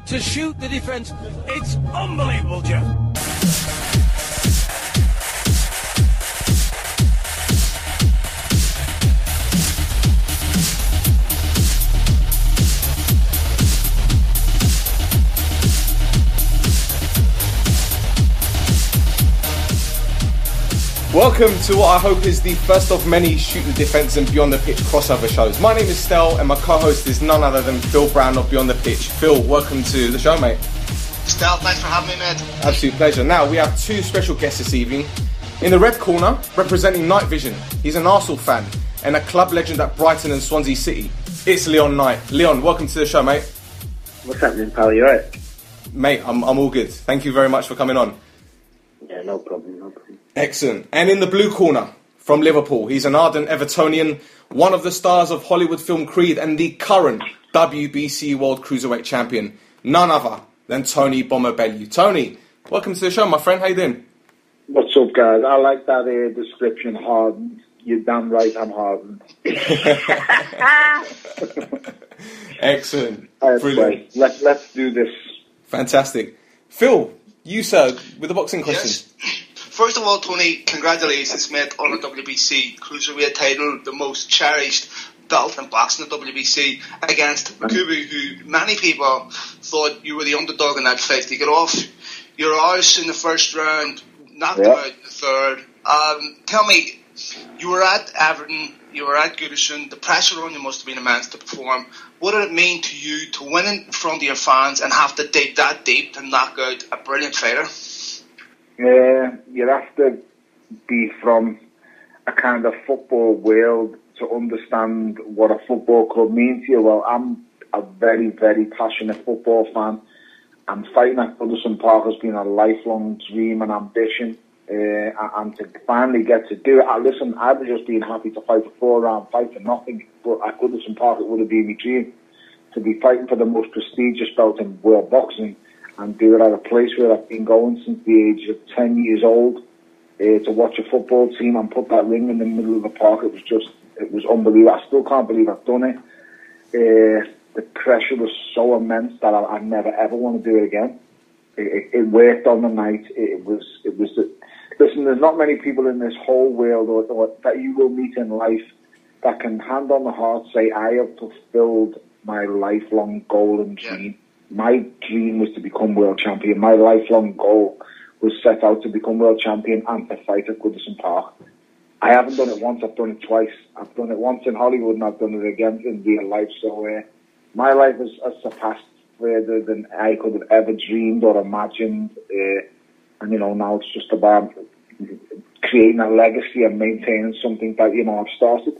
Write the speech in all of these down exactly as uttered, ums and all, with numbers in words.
to shoot the defence. It's unbelievable, Jeff. Welcome to what I hope is the first of many Shoot the Defence and Beyond the Pitch crossover shows. My name is Stel and my co-host is none other than Phil Brown of Beyond the Pitch. Phil, welcome to the show, mate. Stel, thanks for having me, mate. Absolute pleasure. Now, we have two special guests this evening. In the red corner, representing Night Vision, he's an Arsenal fan and a club legend at Brighton and Swansea City. It's Leon Knight. Leon, welcome to the show, mate. What's happening, pal? You alright? Mate, I'm, I'm all good. Thank you very much for coming on. Yeah, no problem, no problem. Excellent. And in the blue corner, from Liverpool, he's an ardent Evertonian, one of the stars of Hollywood film Creed and the current W B C World Cruiserweight Champion, none other than Tony Bomber Bellew. Tony, welcome to the show, my friend. How you doing? What's up, guys? I like that uh, description, hardened. You're damn right I'm hardened. Excellent. Right, brilliant. Let's, let's do this. Fantastic. Phil, you, sir, with the boxing questions. Yes. First of all, Tony, congratulations, mate, on the W B C Cruiserweight title, the most cherished belt in boxing, the W B C, against Kubu, who many people thought you were the underdog in that fight to get off your arse in the first round, knocked yeah. him out in the third. Um, tell me, you were at Everton, you were at Goodison, the pressure on you must have been immense to perform. What did it mean to you to win in front of your fans and have to dig that deep to knock out a brilliant fighter? Uh, you have to be from a kind of football world to understand what a football club means to you. Well, I'm a very, very passionate football fan, and fighting at Goodison Park has been a lifelong dream and ambition. Uh, and to finally get to do it, I, listen, I'd have just been happy to fight a four-round fight for nothing, but at Goodison Park it would have been my dream to be fighting for the most prestigious belt in world boxing and do it at a place where I've been going since the age of ten years old, uh, to watch a football team and put that ring in the middle of the park. It was just, it was unbelievable. I still can't believe I've done it. Uh, the pressure was so immense that I, I never ever want to do it again. It, it, it worked on the night. It, it was, it was. The, listen, there's not many people in this whole world or, or that you will meet in life that can hand on the heart say, I have fulfilled my lifelong goal and dream. Yeah. My dream was to become world champion. My lifelong goal was set out to become world champion and to fight at Goodison Park. I haven't done it once, I've done it twice. I've done it once in Hollywood and I've done it again in real life. So uh, my life has, has surpassed further than I could have ever dreamed or imagined. Uh, and, you know, now it's just about creating a legacy and maintaining something that, you know, I've started.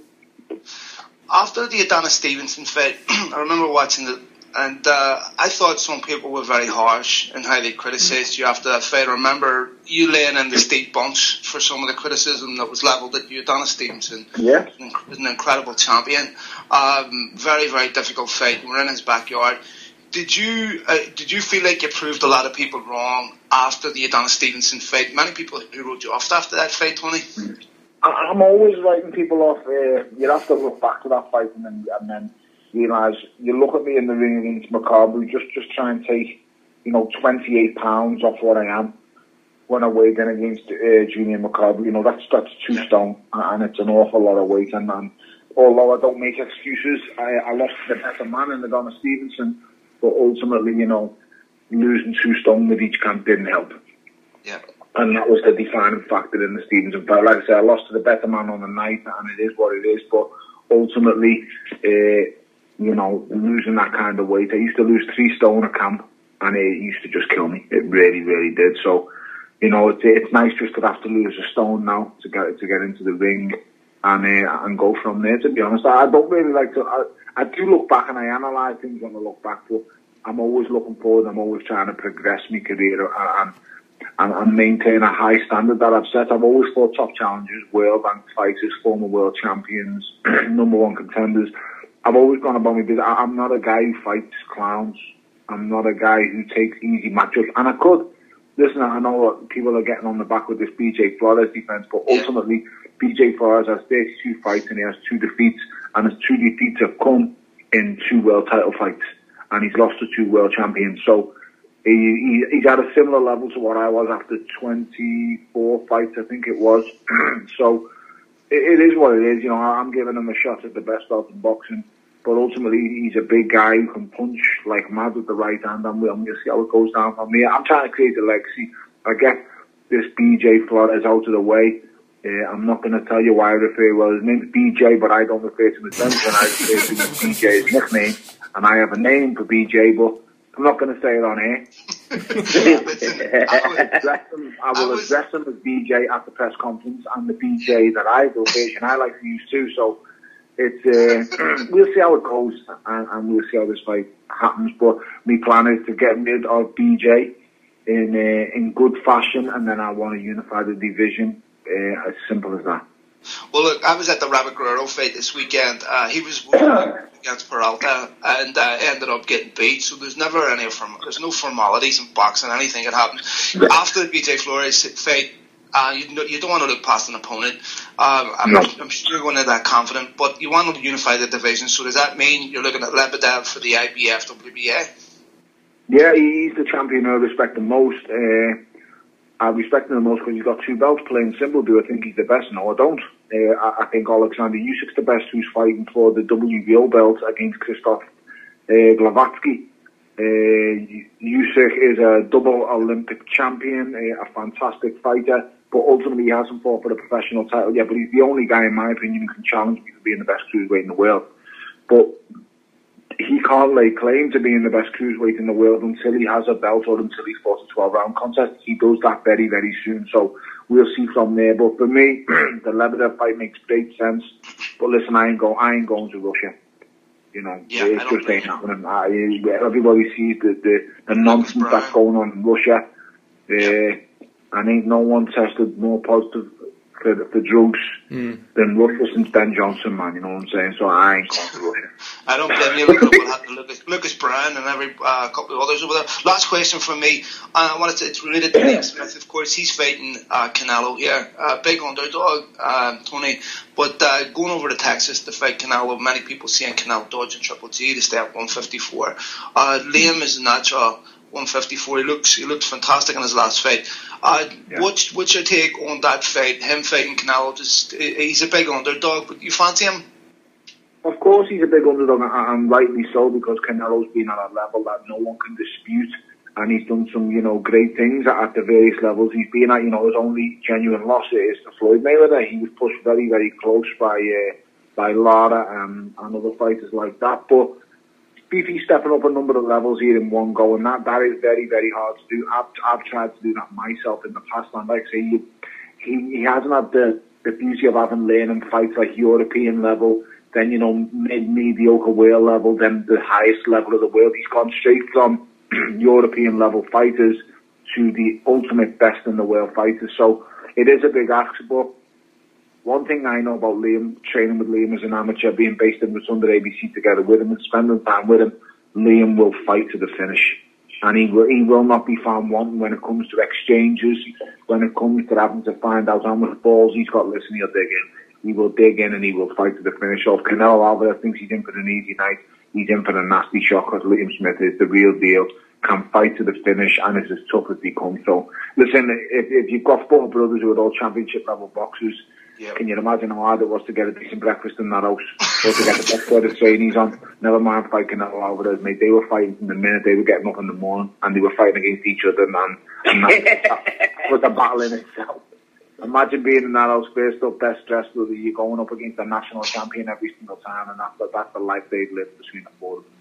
After the Adonis Stevenson fight, I remember watching the And uh, I thought some people were very harsh in how they criticised you after that fight. I remember you laying in the steep bunch for some of the criticism that was levelled at you. Adonis Stevenson yeah. was an incredible champion. Um, very, very difficult fight. We were in his backyard. Did you uh, did you feel like you proved a lot of people wrong after the Adonis Stevenson fight? Many people who wrote you off after that fight, Tony? I'm always writing people off. Uh, you have to look back to that fight and then... And then realise, you look at me in the ring against McCarthy, just just try and take, you know, twenty-eight pounds off what I am when I weighed in against uh, Junior McCarthy. You know, that's that's two stone, and it's an awful lot of weight. And, and although I don't make excuses, I, I lost to the better man in Adonis Stevenson, but ultimately, you know, losing two stone with each camp didn't help. Yeah. And that was the defining factor in the Stevenson fight. Like I said, I lost to the better man on the night, and it is what it is, but ultimately, uh, you know, losing that kind of weight. I used to lose three stone a camp, and it used to just kill me. It really, really did. So, you know, it's it's nice just to have to lose a stone now to get to get into the ring and uh, and go from there. To be honest, I don't really like to. I, I do look back and I analyse things when I look back, but I'm always looking forward. I'm always trying to progress my career and and, and maintain a high standard that I've set. I've always fought top challengers, world ranked fighters, former world champions, number one contenders. I've always gone about my business. I'm not a guy who fights clowns. I'm not a guy who takes easy matchups. And I could. Listen, I know what people are getting on the back with this B J Flores defence, but ultimately, B J Flores has thirty-two fights and he has two defeats, and his two defeats have come in two world title fights. and he's lost to two world champions. So he, he he's at a similar level to what I was after twenty-four fights, I think it was. So it, it is what it is. You know, I'm giving him a shot at the best belt in boxing. But ultimately, he's a big guy who can punch like mad with the right hand, and we'll, we'll see how it goes down from here. I'm trying to create a legacy. I get this B J Flores out of the way. Uh, I'm not going to tell you why I refer, well, his name's B J, but I don't refer to him as Benjamin. I refer to him as B J, his nickname, and I have a name for B J, but I'm not going to say it on air. I will address him, I will address him as B J at the press conference, and the B J that I, the version I like to use too, so it's, uh, we'll see how it goes, and, and we'll see how this fight happens, but my plan is to get rid of B J in uh, in good fashion, and then I want to unify the division, uh, as simple as that. Well, look, I was at the Robert Guerrero fight this weekend. Uh, he was against Peralta and uh, ended up getting beat. So there's never any form- there's no formalities in boxing. Anything can happen. After the B J Flores fight, uh, you, you don't want to look past an opponent. Um, I'm, no. I'm sure you're going to that confident, but you want to unify the division. So does that mean you're looking at Lebedev for the I B F W B A? Yeah, he's the champion I respect the most. Uh, I respect him the most because he's got two belts, plain simple. Do I think he's the best? No, I don't. Uh, I, I think Alexander Usyk's the best, who's fighting for the W B O belt against Krzysztof uh, Glavatsky. Uh, Usyk is a double Olympic champion, uh, a fantastic fighter, but ultimately he hasn't fought for the professional title yet, but he's the only guy, in my opinion, who can challenge me for being the best cruiserweight in the world. But he can't lay claim to being the best cruiserweight in the world until he has a belt or until he's fought a twelve-round contest. He does that very, very soon, so we'll see from there. But for me, the Lebedev fight makes great sense. But listen, I ain't, go, I ain't going to Russia. You know, yeah, it just ain't happening. I, everybody sees the, the, the nonsense that's going on in Russia. Uh, yeah. And ain't no one tested more positive for, for drugs mm. than Russia since Ben Johnson, man. You know what I'm saying? So I ain't going to Russia. I don't blame you. Look at what happened to Lucas, Lucas Brown and every uh, couple of others over there. Last question from me. Uh, I wanted to, it's related to Liam Smith, of course. He's fighting uh, Canelo here. Uh, big underdog, uh, Tony. But uh, going over to Texas to fight Canelo, many people seeing Canelo dodging Triple G to stay at one fifty-four. Uh, Liam is a natural one fifty-four. He looks he looked fantastic in his last fight. Uh, yeah. what's, what's your take on that fight? Him fighting Canelo? Just, he's a big underdog, but you fancy him? Of course he's a big underdog, and rightly so, because Canelo's been at a level that no one can dispute, and he's done some, you know, great things at the various levels he's been at. You know, his only genuine loss is to Floyd Mayweather. He was pushed very, very close by uh, by Lara and, and other fighters like that, but Beefy's stepping up a number of levels here in one go, and that, that is very, very hard to do. I've, I've tried to do that myself in the past, and like I say, he, he, he hasn't had the, the beauty of having learning fights like European level, then, you know, mid mediocre world level, then the highest level of the world. He's gone straight from European level fighters to the ultimate best in the world fighters. So it is a big ask, but one thing I know about Liam, training with Liam as an amateur, being based in Rotunda A B C together with him and spending time with him, Liam will fight to the finish. And he will, he will not be found wanting when it comes to exchanges, when it comes to having to find out how much balls he's got. Listen, he'll dig in. He will dig in and he will fight to the finish. So if Canelo Alvarez thinks he's in for an easy night, he's in for a nasty shot, because Liam Smith is the real deal, can fight to the finish, and is as tough as he comes. So, listen, if, if you've got four brothers who are all championship level boxers, yep. Can you imagine how hard it was to get a decent breakfast in that house, or to get the best set of trainees on? Never mind fighting Canelo Alvarez, mate. They were fighting from the minute they were getting up in the morning, and they were fighting against each other, man. And that, that was a battle in itself. Imagine being in that house, first up, best dressed, you're going up against a national champion every single time, and that's the, that's the life they've lived between the four of them.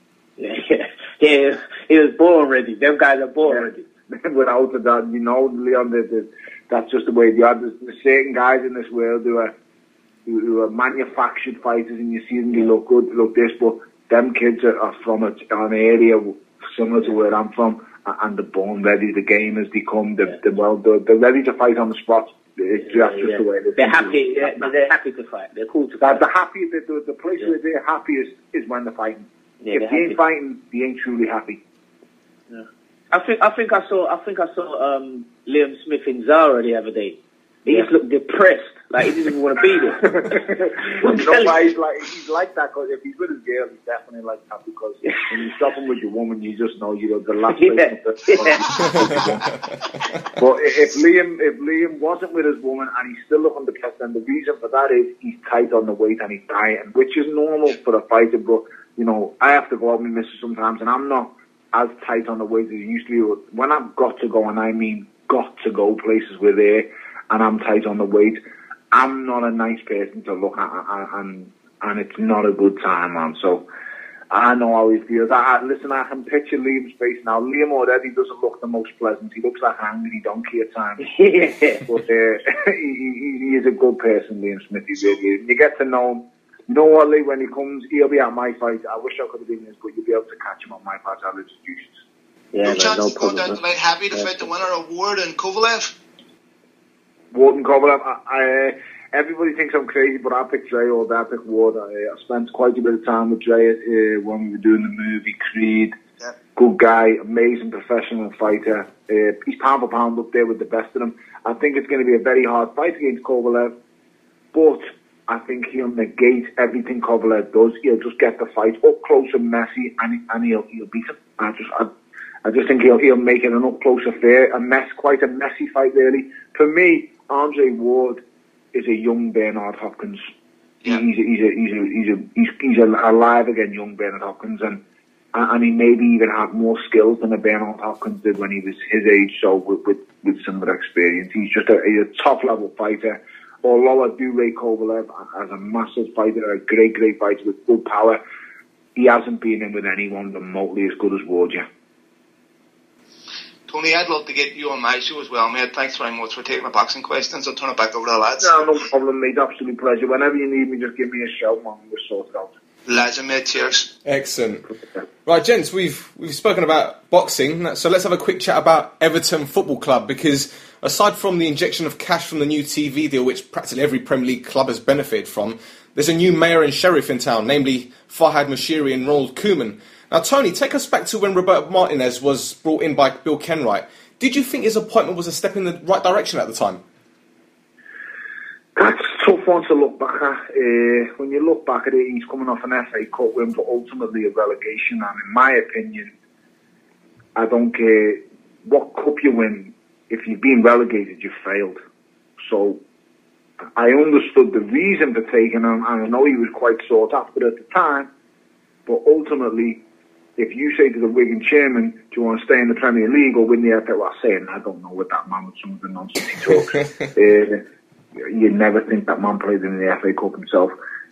Yeah, yeah, he was born ready. Them guys are born ready. Without a doubt, you know, Leon, the, the, that's just the way they are. There's, there's certain guys in this world who are, who, who are manufactured fighters, and you see them, they look good, they look this, but them kids are, are from a, an area similar to where I'm from, and they're born ready. The game has become, the, the, well, they're, they're ready to fight on the spot. It's just, yeah, just yeah. the way they're, they're happy. Yeah, they're happy to fight. They're cool to fight. The happy, the, the, the place yeah. where they're happiest is when they're fighting. Yeah, if they ain't fighting, they ain't truly happy. Yeah. I think I think I saw I think I saw um, Liam Smith in Zara the other day. He yeah. just looked depressed. Like, he doesn't even want to be there. You know why he's like, he's like that? Because if he's with his girl, he's definitely like that. Because when you stop him with your woman, you just know you're the last Yeah. person. But if Liam, if Liam wasn't with his woman and he's still looking depressed, then the reason for that is he's tight on the weight and he's dieting, which is normal for a fighter. But you know, I have to go out with my missus sometimes, and I'm not as tight on the weight as I used to be. When I've got to go, and I mean got to go places with there, and I'm tight on the weight, I'm not a nice person to look at, and and it's not a good time, man. So I know how he feels. I, I, listen, I can picture Liam's face now. Liam already doesn't look the most pleasant. He looks like an angry donkey at times. Yeah. But uh, he, he, he is a good person, Liam Smith. He really is. You get to know him. You know what, Lee, when he comes, he'll be at my fight. I wish I could have been his, but you'll be able to catch him on my fight. I'll introduce you. Yeah, no man, chance no to go down problem. to light heavy to fight the winner of Ward and Kovalev? Ward Kovalev, I, I, everybody thinks I'm crazy, but I picked Dre all day. I picked Ward. I, I spent quite a bit of time with Dre uh, when we were doing the movie Creed. Yeah. Good guy, amazing professional fighter. Uh, he's pound for pound up there with the best of them. I think it's going to be a very hard fight against Kovalev, but I think he'll negate everything Kovalev does. He'll just get the fight up close and messy, and, and he'll, he'll beat him. I just, I, I just think he'll, he'll make it an up close affair, a mess, quite a messy fight, really. For me, Andre Ward is a young Bernard Hopkins. Yeah. He's a, he's a, he's a, he's a, he's, he's alive again, young Bernard Hopkins, and and he maybe even had more skills than a Bernard Hopkins did when he was his age. So with with, with similar experience, he's just a, he's a top level fighter. Although I do rate Kovalev as a massive fighter, a great, great fighter with good power, he hasn't been in with anyone remotely as good as Ward yet. Tony, I'd love to get you on my show as well, mate. Thanks very much for taking my boxing questions. I'll turn it back over to the lads. No, no problem, mate. Absolute pleasure. Whenever you need me, just give me a shout, man. We'll sort it out. Legend, mate. Cheers. Excellent. Right, gents, we've we've spoken about boxing, so let's have a quick chat about Everton Football Club, because aside from the injection of cash from the new T V deal, which practically every Premier League club has benefited from, there's a new mayor and sheriff in town, namely Farhad Moshiri and Ronald Koeman. Now, Tony, take us back to when Roberto Martinez was brought in by Bill Kenwright. Did you think his appointment was a step in the right direction at the time? That's a tough one to look back at. Uh, when you look back at it, he's coming off an F A Cup win, but ultimately a relegation. And in my opinion, I don't care what cup you win. If you've been relegated, you've failed. So I understood the reason for taking him, and I know he was quite sought after at the time. But ultimately, if you say to the Wigan chairman, do you want to stay in the Premier League or win the F A Cup? Well, I'm saying, I don't know what that man with some of the nonsense he talks. uh, You never think that man played in the F A Cup himself.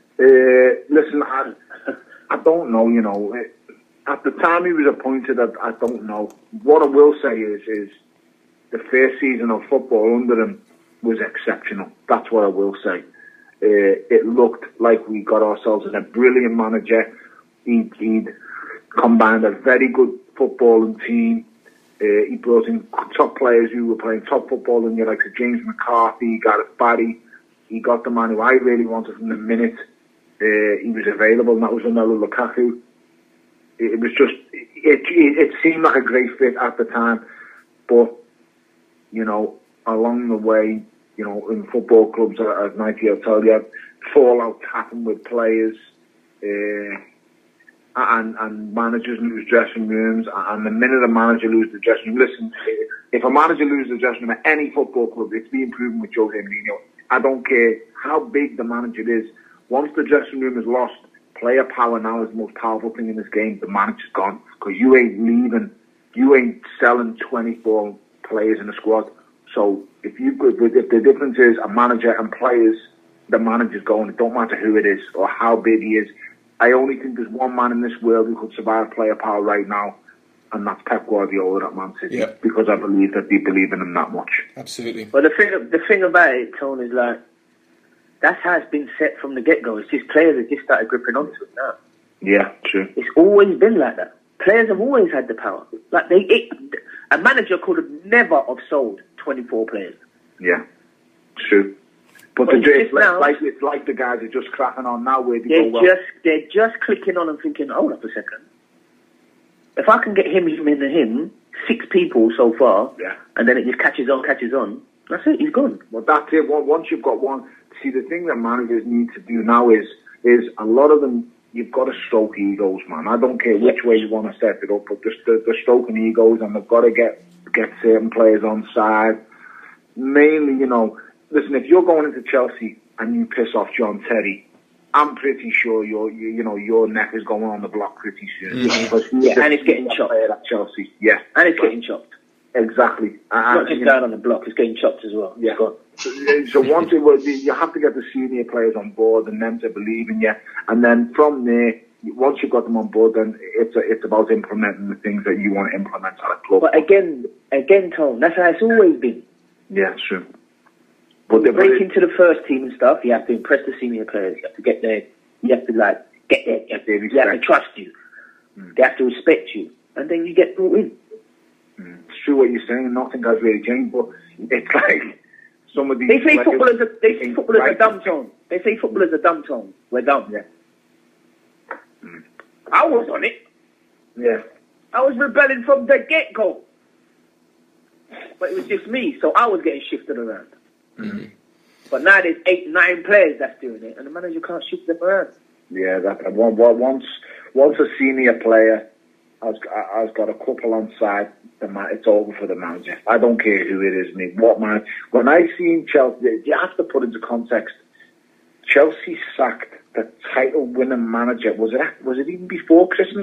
Uh, listen, I, I don't know, you know. At the time he was appointed, I, I don't know. What I will say is, is the first season of football under him was exceptional. That's what I will say. Uh, it looked like we got ourselves in a brilliant manager. He'd, he'd combined a very good footballing team. Uh, he brought in top players who were playing top football in the likes of James McCarthy, Gareth Barry. He got the man who I really wanted from the minute uh, he was available, and that was Romelu Lukaku. It, it was just, it, it, it seemed like a great fit at the time, but, you know, along the way, you know, in football clubs, as Nike will tell you, fallout happened with players, uh, And, and managers lose dressing rooms, and the minute a manager loses the dressing room, listen, if a manager loses the dressing room at any football club, it's being proven with Jose Mourinho. I don't care how big the manager is. Once the dressing room is lost, player power now is the most powerful thing in this game. The manager's gone, because you ain't leaving, you ain't selling twenty-four players in a squad. So if you if the difference is a manager and players, the manager's going. It don't matter who it is or how big he is. I only think there's one man in this world who could survive player power right now, and that's Pep Guardiola at Man City. Yep. Because I believe that they believe in him that much. Absolutely. But the thing, the thing about it, Tone, is like, that's how it's been set from the get-go. It's just players have just started gripping onto it now. Yeah, true. It's always been like that. Players have always had the power. Like they, it, a manager could have never have sold twenty-four players. Yeah, true. But Well, the, it's it's, like, now- like, it's like the guys are just cracking on now where they They're go, well, just they're just clicking on and thinking, hold up a second. If I can get him, him, and him, six people so far, Yeah. and then it just catches on, catches on. That's it. He's gone. Well, that's it. Well, once you've got one, see, the thing that managers need to do now is is a lot of them. You've got to stroke egos, man. I don't care which way you want to set it up, but just the, the stroking egos, and they've got to get get certain players on side. Mainly, you know, listen, if you're going into Chelsea and you piss off John Terry, I'm pretty sure your you, you know your neck is going on the block pretty soon. Mm-hmm. Yeah, and it's getting chopped at Chelsea. Yeah, and it's getting chopped. Exactly. It's not just down on the block; it's getting chopped as well. Yeah. So, so once it was, you have to get the senior players on board and them to believe in you, and then from there, once you've got them on board, then it's a, it's about implementing the things that you want to implement at a club. But again, again, Tom, that's how it's always been. Yeah, true. But to break into the first team and stuff, you have to impress the senior players. You have to get there. You have to like get there. You have to, you have to trust you. Mm. They have to respect you, and then you get brought in. Mm. It's true what you're saying. Nothing has really changed, but it's like some of these. They say footballers are they say footballers are dumb tone. They say footballers are dumb tone. We're dumb. Yeah. Mm. I was on it. Yeah. I was rebelling from the get go. But it was just me, so I was getting shifted around. Mm-hmm. But now there's eight, nine players that's doing it, and the manager can't shift them around. Yeah, that once once a senior player has, has got a couple on side, the man, it's over for the manager. I don't care who it is, me. What man? When I seen Chelsea, you have to put into context. Chelsea sacked the title-winning manager. Was it? Was it even before Christmas?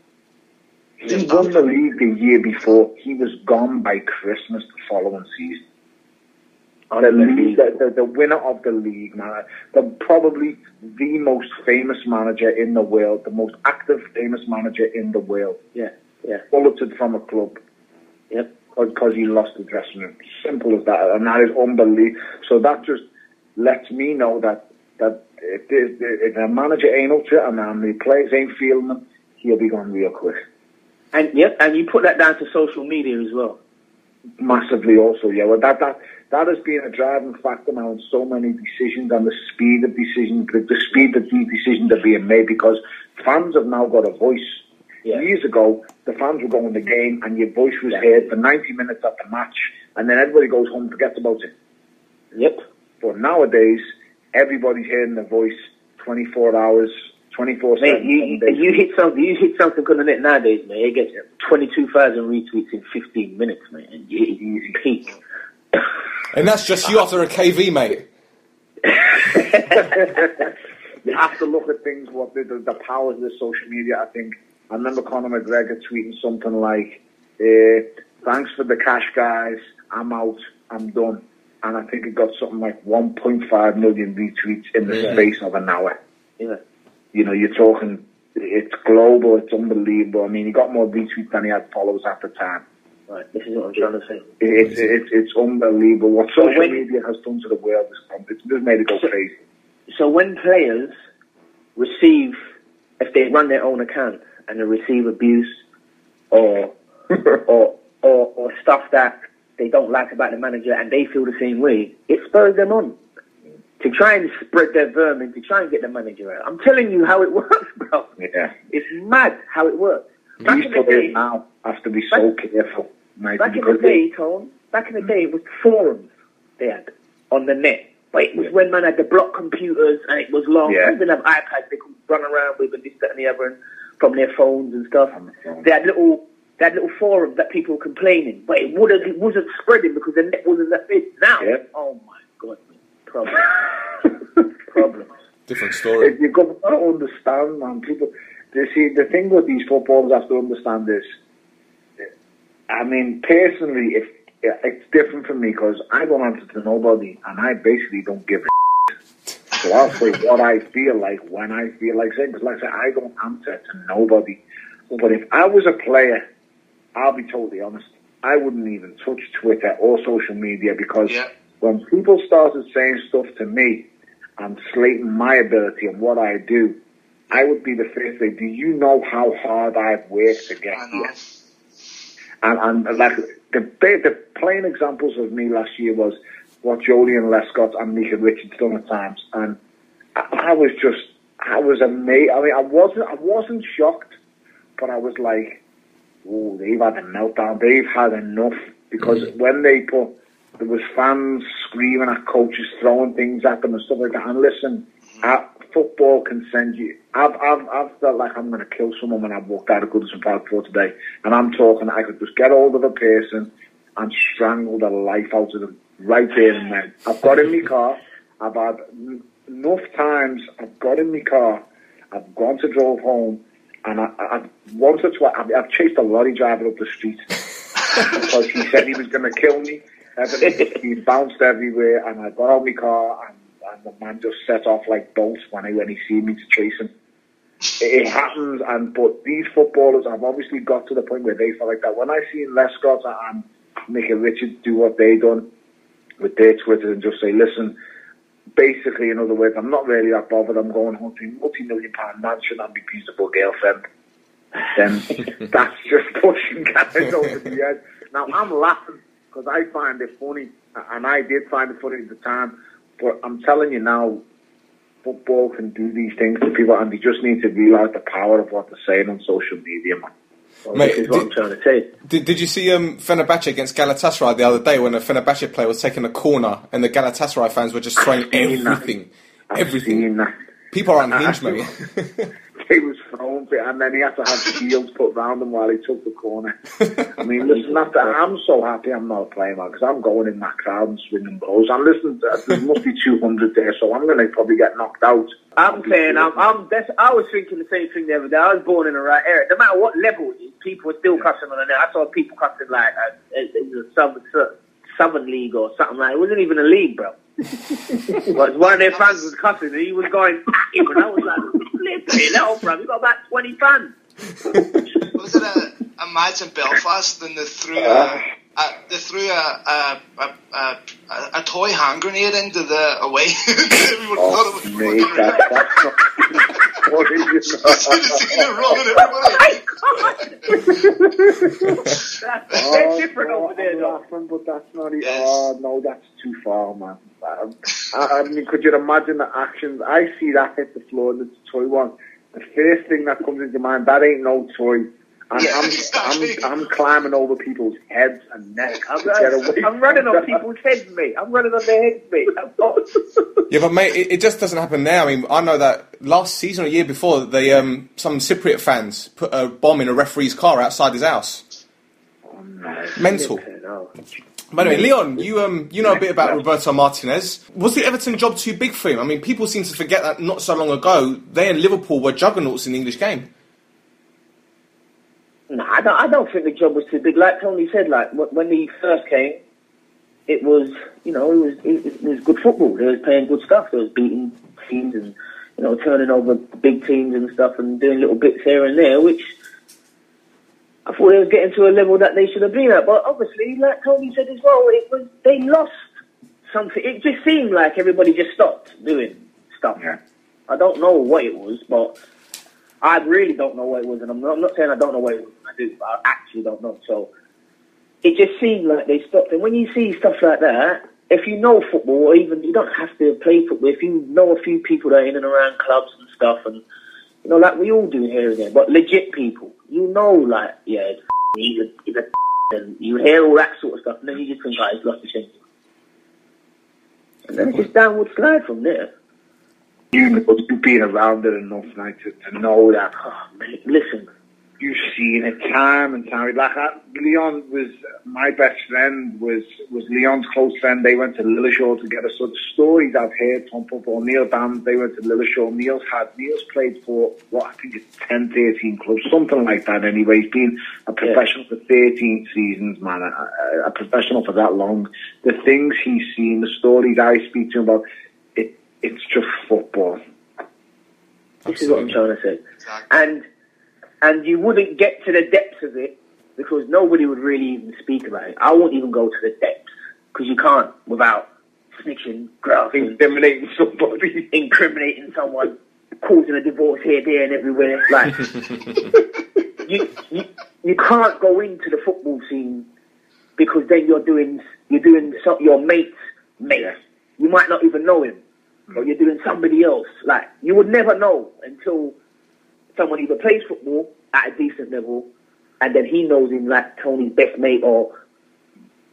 He won the league the year before. He was gone by Christmas the following season. The, league, the, the, the winner of the league, man. The, probably the most famous manager in the world, the most active famous manager in the world. Yeah, yeah. Bulleted from a club. Yep. Because he lost the dressing room. Simple as that. And that is unbelievable. So that just lets me know that, that if, if, if a manager ain't up to it and, and the players ain't feeling them, he'll be gone real quick. And yep, and you put that down to social media as well. Massively also, yeah. Well, that that that has been a driving factor now in so many decisions and the speed of decisions, the, the speed that these decisions are being made, because fans have now got a voice. Yeah. Years ago, the fans were going to the game and your voice was yeah. heard for ninety minutes at the match, and then everybody goes home and forgets about it. Yep. But nowadays, everybody's hearing their voice twenty-four hours. twenty-four seven. You, you hit something. You hit something on the net nowadays, man. It gets twenty-two thousand retweets in fifteen minutes, man. And you hit easy peak. And that's just you after a K V, mate. You have to look at things. What the, the, the powers of the social media. I think I remember Conor McGregor tweeting something like, uh, "Thanks for the cash, guys. I'm out. I'm done." And I think it got something like one point five million retweets in the yeah. space of an hour. Yeah. You know, you're talking, it's global, it's unbelievable. I mean, he got more retweets than he had followers at the time. Right, this is what I'm trying to say. It's it's, it's unbelievable. What social so when, media has done to the world, it's just made it go so, crazy. So when players receive, if they run their own account and they receive abuse or, or, or, or stuff that they don't like about the manager and they feel the same way, it spurs them on to try and spread their vermin, to try and get the manager out. I'm telling you how it works, bro. Yeah. It's mad how it works. Back These in the day, now have to be so back, careful. Mate, back in the day, Tone, back in the day, it was forums they had on the net. But it was yeah. when man had the block computers and it was long. Yeah. They didn't have iPads they could run around with and this, that and the other and from their phones and stuff. They had little... They had little forums that people were complaining, but it wouldn't, it wasn't spreading because the net wasn't that big. Now, yeah. oh my God, man. Problem. Problem. Different story. You've got to understand, man. People, you see, the thing with these footballers have to understand is, I mean, personally, if it's different for me because I don't answer to nobody and I basically don't give a shit. So I'll say what I feel like when I feel like saying, because like I say, I don't answer to nobody. But if I was a player, I'll be totally honest, I wouldn't even touch Twitter or social media because yeah. when people started saying stuff to me and slating my ability and what I do, I would be the first to say, do you know how hard I've worked to get here? And, and like the, the plain examples of me last year was what Joleon Lescott and Micah Richards done at times. And I, I was just, I was amazed. I mean, I wasn't, I wasn't shocked, but I was like, oh, they've had a meltdown. They've had enough. Because mm. when they put there was fans screaming at coaches, throwing things at them and stuff like that. And listen, I, football can send you. I've I've I've felt like I'm going to kill someone when I've walked out of Goodison Park for today, and I'm talking. I could just get hold of a person and strangle the life out of them right there and then. I've got in my car. I've had enough times. I've got in my car. I've gone to drove home, and I, I've once or twice. I've, I've chased a lorry driver up the street because he said he was going to kill me. He bounced everywhere, and I got out of my car, and, and the man just set off like bolts when he when he seen me to chase him. It, it happens, and but these footballers have obviously got to the point where they feel like that. When I seen Lescott and Mickey Richards do what they done with their Twitter and just say, listen, basically, in other words, I'm not really that bothered. I'm going home to a multi-million pound mansion and my beautiful girlfriend. Then that's just pushing guys over the edge. Now, I'm laughing because I find it funny, and I did find it funny at the time, but I'm telling you now, football can do these things to people, and they just need to realise the power of what they're saying on social media, man. Well, Mate, this is what did, I'm trying to say. Did, did you see um, Fenerbahce against Galatasaray the other day when a Fenerbahce player was taking a corner and the Galatasaray fans were just throwing everything, everything. People are unhinged, mate. He was thrown it, and then he had to have shields put round him while he took the corner. I mean, listen, after, I'm so happy I'm not playing, man, because I'm going in that crowd and swinging blows. And listen, there must be two hundred there, so I'm going to probably get knocked out. I'm saying, I'm, I'm, that's, I was thinking the same thing the other day. I was born in the right area. No matter what level it is, people are still cussing on the net. I saw people cussing like uh, it was a Southern, Southern League or something like that. It wasn't even a league, bro. But one of their fans was cussing and he was going at him, and I was like, flipping hell, bro. You got about twenty fans. Was it a, a match in Belfast and they threw a, a, they threw a, a, a, a, a toy hand grenade into the away? Everyone Oh, thought it was mate, fucking that, real. that's not... What is You should have seen it rolling, everybody. That's oh, different no, over there, I'm though. laughing, but that's not it. Yes. Oh, no, that's too far, man. I, I mean, could you imagine the actions? I see that hit the floor and it's a toy one. The first thing that comes into your mind, that ain't no toy. I'm, Yeah, I'm, exactly. I'm, I'm climbing over people's heads and necks I'm, to get away. I'm running on people's heads, mate. I'm running on their heads, mate. I'm not. Yeah, but mate, it, it just doesn't happen now. I mean, I know that last season or year before, they um, some Cypriot fans put a bomb in a referee's car outside his house. Oh, no. Mental. By the way, Leon, you um, you know a bit about Roberto Martinez. Was the Everton job too big for him? I mean, people seem to forget that not so long ago, they and Liverpool were juggernauts in the English game. No, I don't, I don't think the job was too big. Like Tony said, like when he first came, it was, you know, it was it, it was good football. They was playing good stuff. They was beating teams and, you know, turning over big teams and stuff and doing little bits here and there, which I thought they was getting to a level that they should have been at. But obviously, like Tony said as well, it was they lost something. It just seemed like everybody just stopped doing stuff. Yeah. I don't know what it was, but I really don't know what it was, and I'm not, I'm not saying I don't know what it was. I do, but I actually don't know. So it just seemed like they stopped. And when you see stuff like that, if you know football, or even you don't have to play football, if you know a few people that are in and around clubs and stuff, and you know, like we all do here and there, but legit people, you know, like yeah, he's a, he's a and you hear all that sort of stuff, and then you just think, oh, he's lost the change, and then it's just downward slide from there. You've been around it enough now to, to know that. Oh, mate, listen. You've seen it time and time. Like I, Leon was my best friend. Was was Leon's close friend. They went to Lilleshall together. So the stories I've heard from football, Neil Dams, they went to Lilleshall. Neil's had Neil's played for what I think it's ten, thirteen clubs, something like that. Anyway, he's been a professional yeah. for thirteen seasons, man. A, a, a professional for that long. The things he's seen, the stories I speak to him about, it it's just football. This is what I'm trying to say, and. And you wouldn't get to the depths of it because nobody would really even speak about it. I won't even go to the depths because you can't without snitching, grasping, incriminating somebody, incriminating someone, causing a divorce here, there, and everywhere. Like you, you, you can't go into the football scene because then you're doing you're doing some, your mate's mate. Yeah. You might not even know him, mm. or you're doing somebody else. Like you would never know until someone either plays football at a decent level, and then he knows him like Tony's best mate, or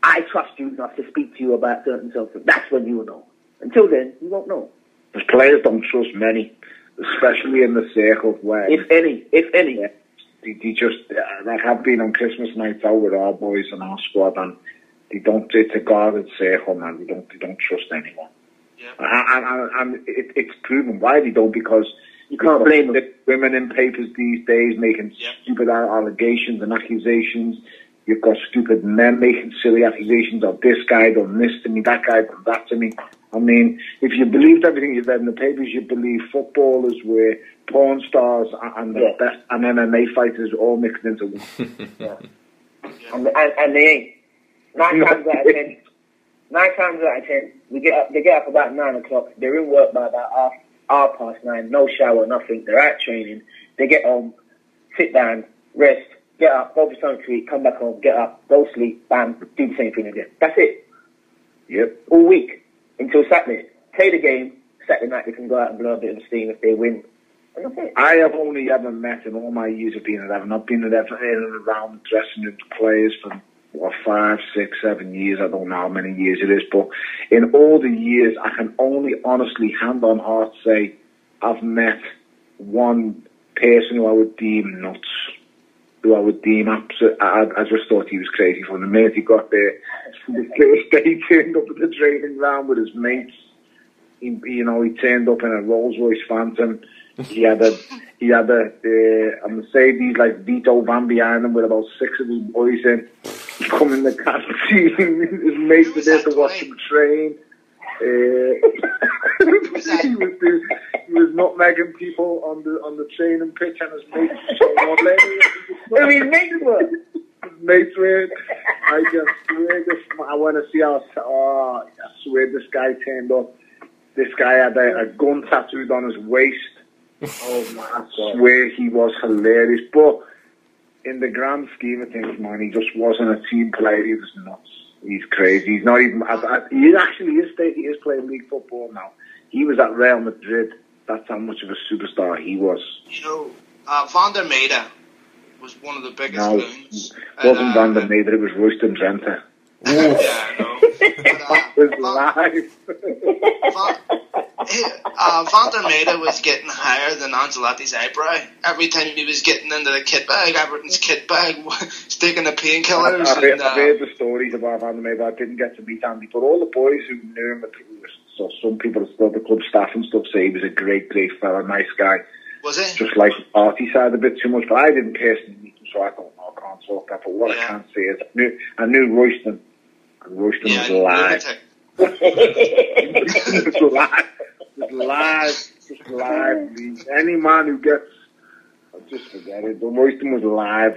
I trust you enough to speak to you about certain something. That's when you'll know. Until then, you won't know. The players don't trust many, especially in the circle where... If any, if any. They, they just... Uh, like, I've been on Christmas nights out with our boys and our squad, and they don't... It's a guarded circle, man. They don't, they don't trust anyone. Yeah. And, and, and it, it's proven why they don't, because... You can't blame them. Women in papers these days making Yep. stupid allegations and accusations. You've got stupid men making silly accusations of this guy done this to me, that guy done that to me. I mean, if you believed everything you read in the papers, you'd believe footballers were porn stars and the Yeah. best, and M M A fighters all mixed into one. Yeah. And, and, and they ain't. Nine No. times out of ten. Nine times out of ten, we get up, they get up about nine o'clock. They're in work by about half, half past nine. No shower, nothing. They're out training. They get home, sit down, rest, get up, go for something to eat, come back home, get up, go sleep, bam, do the same thing again. That's it. Yep. All week until Saturday. Play the game. Saturday night they can go out and blow a bit of steam if they win. And that's it. I have only ever met in all my years of being at Everton. I've been at Everton in and around the dressing room players for what, five, six, seven years. I don't know how many years it is, but in all the years, I can only honestly, hand on heart, say I've met one person who I would deem nuts, who I would deem absolute. I, I just thought he was crazy from the minute he got there. The first day he turned up at the training ground with his mates. He, you know, he turned up in a Rolls Royce Phantom. He had a he had a, uh, a Mercedes like Vito van behind him with about six of his boys in. He come in the canteen. His mates were there to watch him train. Uh, he was doing, he was nutmegging people on the on the training pitch, and his mates were I mean, make it work. his mates were. I just swear, this, I want to see how. Oh, I swear, this guy turned up. This guy had a, a gun tattooed on his waist. Oh my! I swear he was hilarious, but in the grand scheme of things, man, he just wasn't a team player. He was nuts. He's crazy. He's not even. I, I, he actually is. He is playing league football now. He was at Real Madrid. That's how much of a superstar he was. You know, uh, Van der Meijden was one of the biggest No, loons. it wasn't And, Van der uh, Meijden. It was Royston Drenthe. Yeah, I know. That was But, uh, live. Van, uh, Van der Meijden was getting higher than Ancelotti's eyebrow. Every time he was getting into the kit bag, Everton's kit bag, sticking the painkillers. I've, heard, and, uh, I've heard the stories about Van der Meijden. I didn't get to meet Andy, but all the boys who knew him, so some people, still the club staff and stuff, say he was a great, great fella, nice guy. was it? Just like the party side a bit too much, but I didn't personally meet him, so I don't know. I can't talk that. But what Yeah. I can say is, I knew, I knew Royston, and Royston Yeah, was live. lunatic. It was live. It was live. Just live. Any man who gets, I'll just forget it. But Royston was live.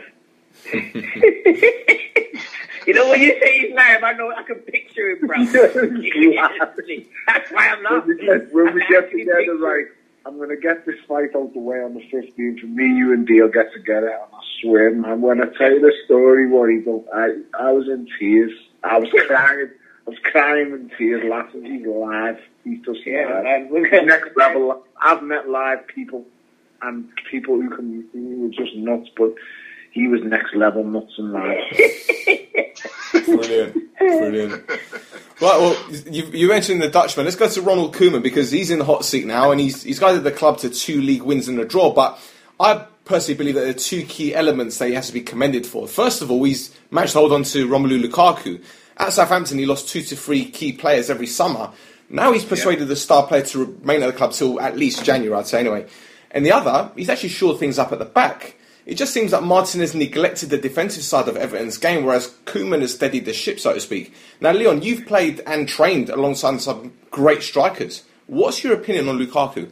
You know, when you say he's live, I know I can picture him, bro. That's why I'm When we laughing. get, when we I get can together, picture right, I'm going to get this fight out the way on the fifteenth. Me, you, and Dale get together, and I swear, man, when I tell you the story, what he done, I, I was in tears. I was crying. I was crying in tears, laughing. He's live. He's just Yeah, live. man. We're He's gonna- next level. I've met live people, and people who can who were just nuts, but he was next level nuts and live. Brilliant, brilliant. Right, well, you, you mentioned the Dutchman. Let's go to Ronald Koeman because he's in the hot seat now, and he's he's guided the club to two league wins and a draw. But I personally believe that there are two key elements that he has to be commended for. First of all, he's managed to hold on to Romelu Lukaku. At Southampton, he lost two to three key players every summer. Now he's persuaded yeah. the star player to remain at the club till at least January, I'd say anyway. And the other, he's actually shored things up at the back. It just seems that Martin has neglected the defensive side of Everton's game, whereas Koeman has steadied the ship, so to speak. Now, Leon, you've played and trained alongside some great strikers. What's your opinion on Lukaku?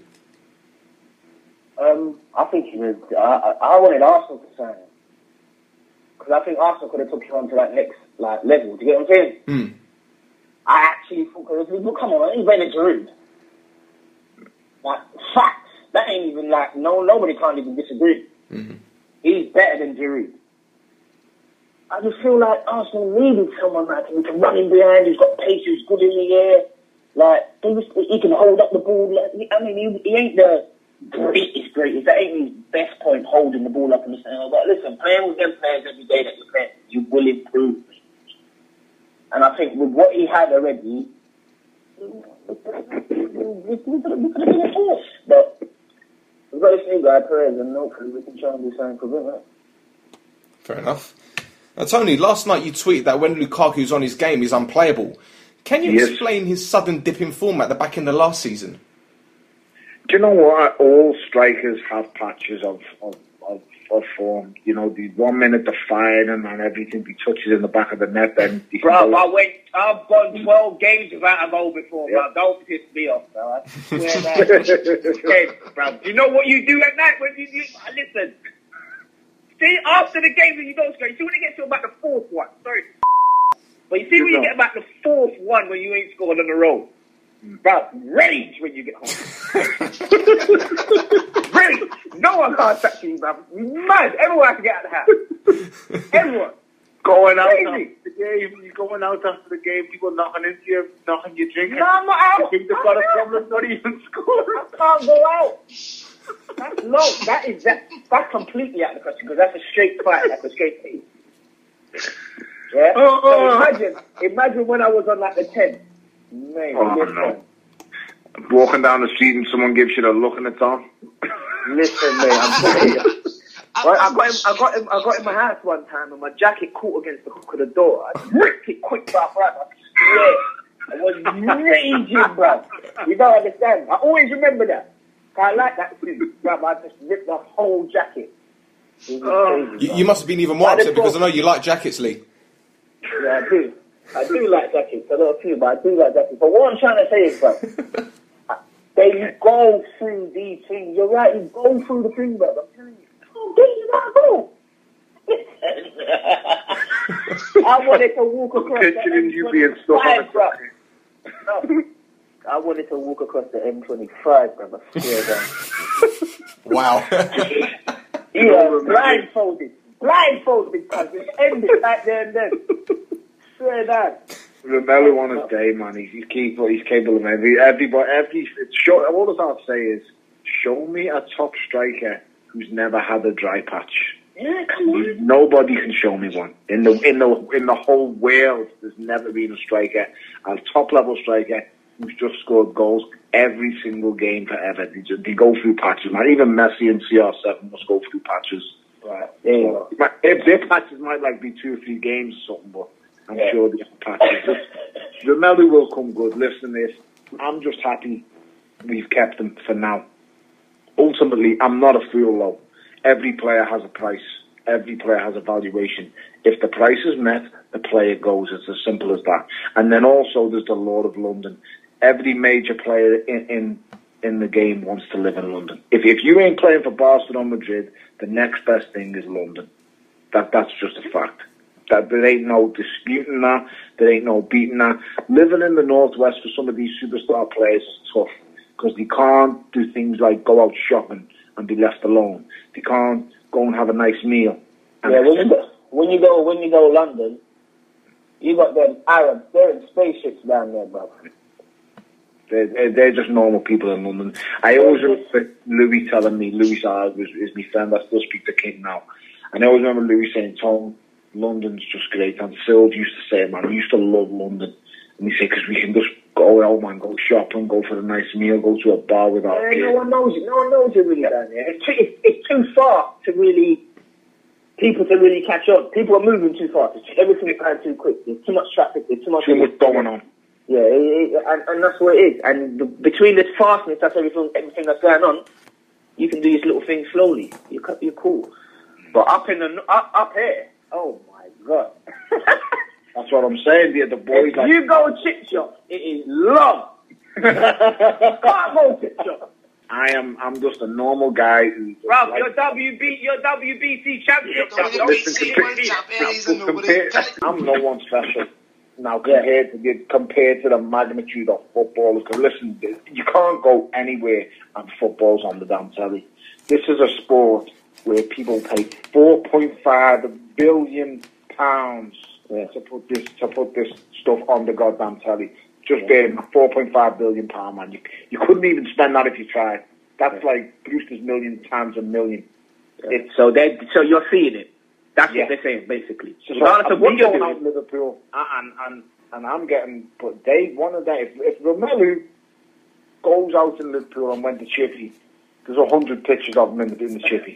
Um, I think he was. I, I wanted Arsenal to sign him because I think Arsenal could have took him on to that next like level. Do you get what I'm saying? Mm. I actually thought, cause, well, come on, he's better than Giroud. Like facts. That ain't even like no nobody can't even disagree. Mm-hmm. He's better than Giroud. I just feel like Arsenal needed someone like him who can run in behind, who's got pace, who's good in the air. Like, he, was, he can hold up the ball. Like, I mean, he, he ain't the greatest, greatest. That ain't his best point, holding the ball up in the center. But listen, playing with them players every day that you're playing, you will improve. And I think with what he had already, we could have been a force. But we've got this new guy, Perez, and hopefully we can try and do something for him, right? Fair enough. Now, Tony, last night you tweeted that when Lukaku's on his game, he's unplayable. Can you Yes. explain his sudden dip in form at the back end of last season? Do you know what? All strikers have patches of of, of, of form. You know, the one minute they're firing and everything he touches in the back of the net, then he can Bro, go- I went, I've gone twelve games without a goal before, Yeah. bro. Don't piss me off, bro. I swear that. Dead, bro. Do you know what you do at night when you, you listen? See, after the game when you don't score, you see when it gets to about the fourth one, sorry. But you see when you get about the fourth one when you ain't scored in a row. Bro, rage when you get home. Rage. No one can't touch you, bro. You mad. Everyone has to get out of the house. Everyone. going out Crazy. after the game. You're going out after the game. People knocking into you, knocking your drink. No, I'm not out. You think they've got a problem? Not even scoring. I can't go out. That's low. That is that. That's completely out of the question because that's a straight fight. That's a straight hit. Yeah. Oh, so oh. imagine, imagine when I was on like the ten. Man, Oh, listen, no. Walking down the street and someone gives you the look and it's on. listen, man. I'm telling you. Right, I got him. I got him. I got in my house one time, and my jacket caught against the hook of the door. I ripped it quick, bro. I swear, I was raging, bro. You don't understand. I always remember that. I like that too, bro. I just ripped the whole jacket. It was Oh. crazy, You, bro. you must have been even more Why the upset because I fuck? know you like jackets, Lee. Yeah, I do. I do like jackets. I got a few, but I do like jackets. But what I'm trying to say is, bro, they go through these things. You're right. You go through the thing, bro. I'm telling you. Oh, get you that goal. I wanted to walk across the Picturing M you being stuck on twenty-five, the bro. jacket. No. I wanted to walk across the M twenty-five, bro. I swear down. Wow. Yeah, blindfolded. Blindfolded, cuz it's ended right there and then. Swear down. Romelu on his day, man. He's, he's capable. He's capable of every everybody. Every it's show. All I have to say is, show me a top striker who's never had a dry patch. Yeah, come on. Nobody can show me one in the in the in the whole world. There's never been a striker, a top level striker who's just scored goals every single game forever. They, just, they go through patches, man. Even Messi and C R seven must go through patches. Right. There you go. But if their patches might like be two or three games or something, but I'm Yeah. sure they have patches. Just, Romelu will come good. Listen to this. I'm just happy we've kept him for now. Ultimately, I'm not a fool though. Every player has a price. Every player has a valuation. If the price is met, the player goes. It's as simple as that. And then also there's the law of London. Every major player in, in in the game wants to live in London. If if you ain't playing for Barcelona, Madrid, the next best thing is London. That that's just a fact. That there ain't no disputing that. There ain't no beating that. Living in the northwest for some of these superstar players is tough because they can't do things like go out shopping and be left alone. They can't go and have a nice meal. And Yeah, when you go, when you go, when you go London, you got them Arabs. They're in spaceships down there, bro. They're, they're just normal people in London. I always remember Louis telling me, Louis Arg was is my friend, I still speak to King now. And I always remember Louis saying, Tom, London's just great. And Silv used to say, man, I used to love London. And he said, because we can just go out, man, go shopping, go for a nice meal, go to a bar with our Yeah, no kids. one knows you. No one knows you really down there. It's too, it's, it's too far to really people to really catch on. People are moving too fast. It's, everything's going too quick. There's too much traffic. There's too much. Too much going on. Yeah, it, it, and, and that's what it is. And the, between this fastness, that's everything, everything that's going on. You can do this little thing slowly. You're, cu- you're cool. But up in the up, up here, oh my god! That's what I'm saying. The, the boys If like, you go chip shop, it is long. Can't go chip shop. I am. I'm just a normal guy who. Bro, like- you're W B, you're W B C champion. You're bro. W B C world champion, he's a nobody. Compared, I'm no one special. Now compared to the compared to the magnitude of football, because listen, you can't go anywhere and football's on the damn telly. This is a sport where people pay four point five billion pounds Yeah. to put this to put this stuff on the goddamn telly. Just bear in mind, four point five billion pound, man. You you couldn't even spend that if you tried. That's Yeah. like Brewster's million times a million. It's So they, so you're seeing it. That's Yeah. what they're saying, basically. So, Regardless of what me you're going out doing. in Liverpool and, and and I'm getting, but they, one of them, if, if Romelu goes out in Liverpool and went to Chippy, there's a hundred pictures of him in the, in the Chippy.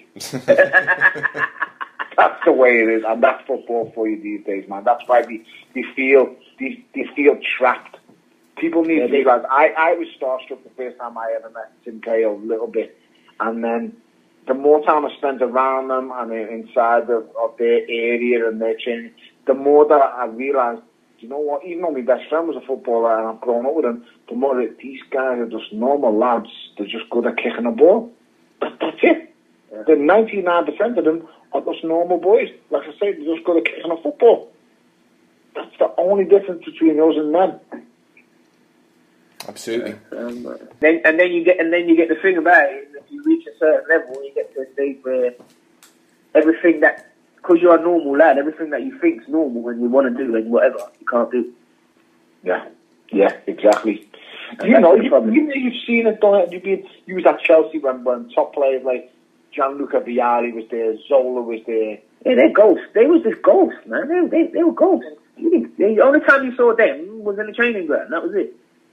That's the way it is, and that's football for you these days, man. That's why they, they feel they, they feel trapped. People need yeah, to realize. I, I was starstruck the first time I ever met Tim Cahill, a little bit, and then the more time I spent around them and inside of, of their area and their training, the more that I realised, you know what? Even though my best friend was a footballer and I've grown up with him, the more that these guys are just normal lads. They're just good at kicking a ball. That, that's it. Yeah. The ninety-nine percent of them are just normal boys. Like I say, they're just good at kicking a football. That's the only difference between us and them. Absolutely. Um, then, and then you get, and then you get the thing about it. If you reach a certain level, you get to a stage where everything that, because you're a normal lad, everything that you think's normal and you want to do and whatever, you can't do. Yeah, yeah, exactly. And you know, you, you, you've seen it done. You've been, you was at Chelsea when, when top players like Gianluca Vialli was there, Zola was there. Yeah, they're ghosts. They was just ghosts, man. They, they, they were ghosts. You, the only time you saw them was in the training ground. That was it.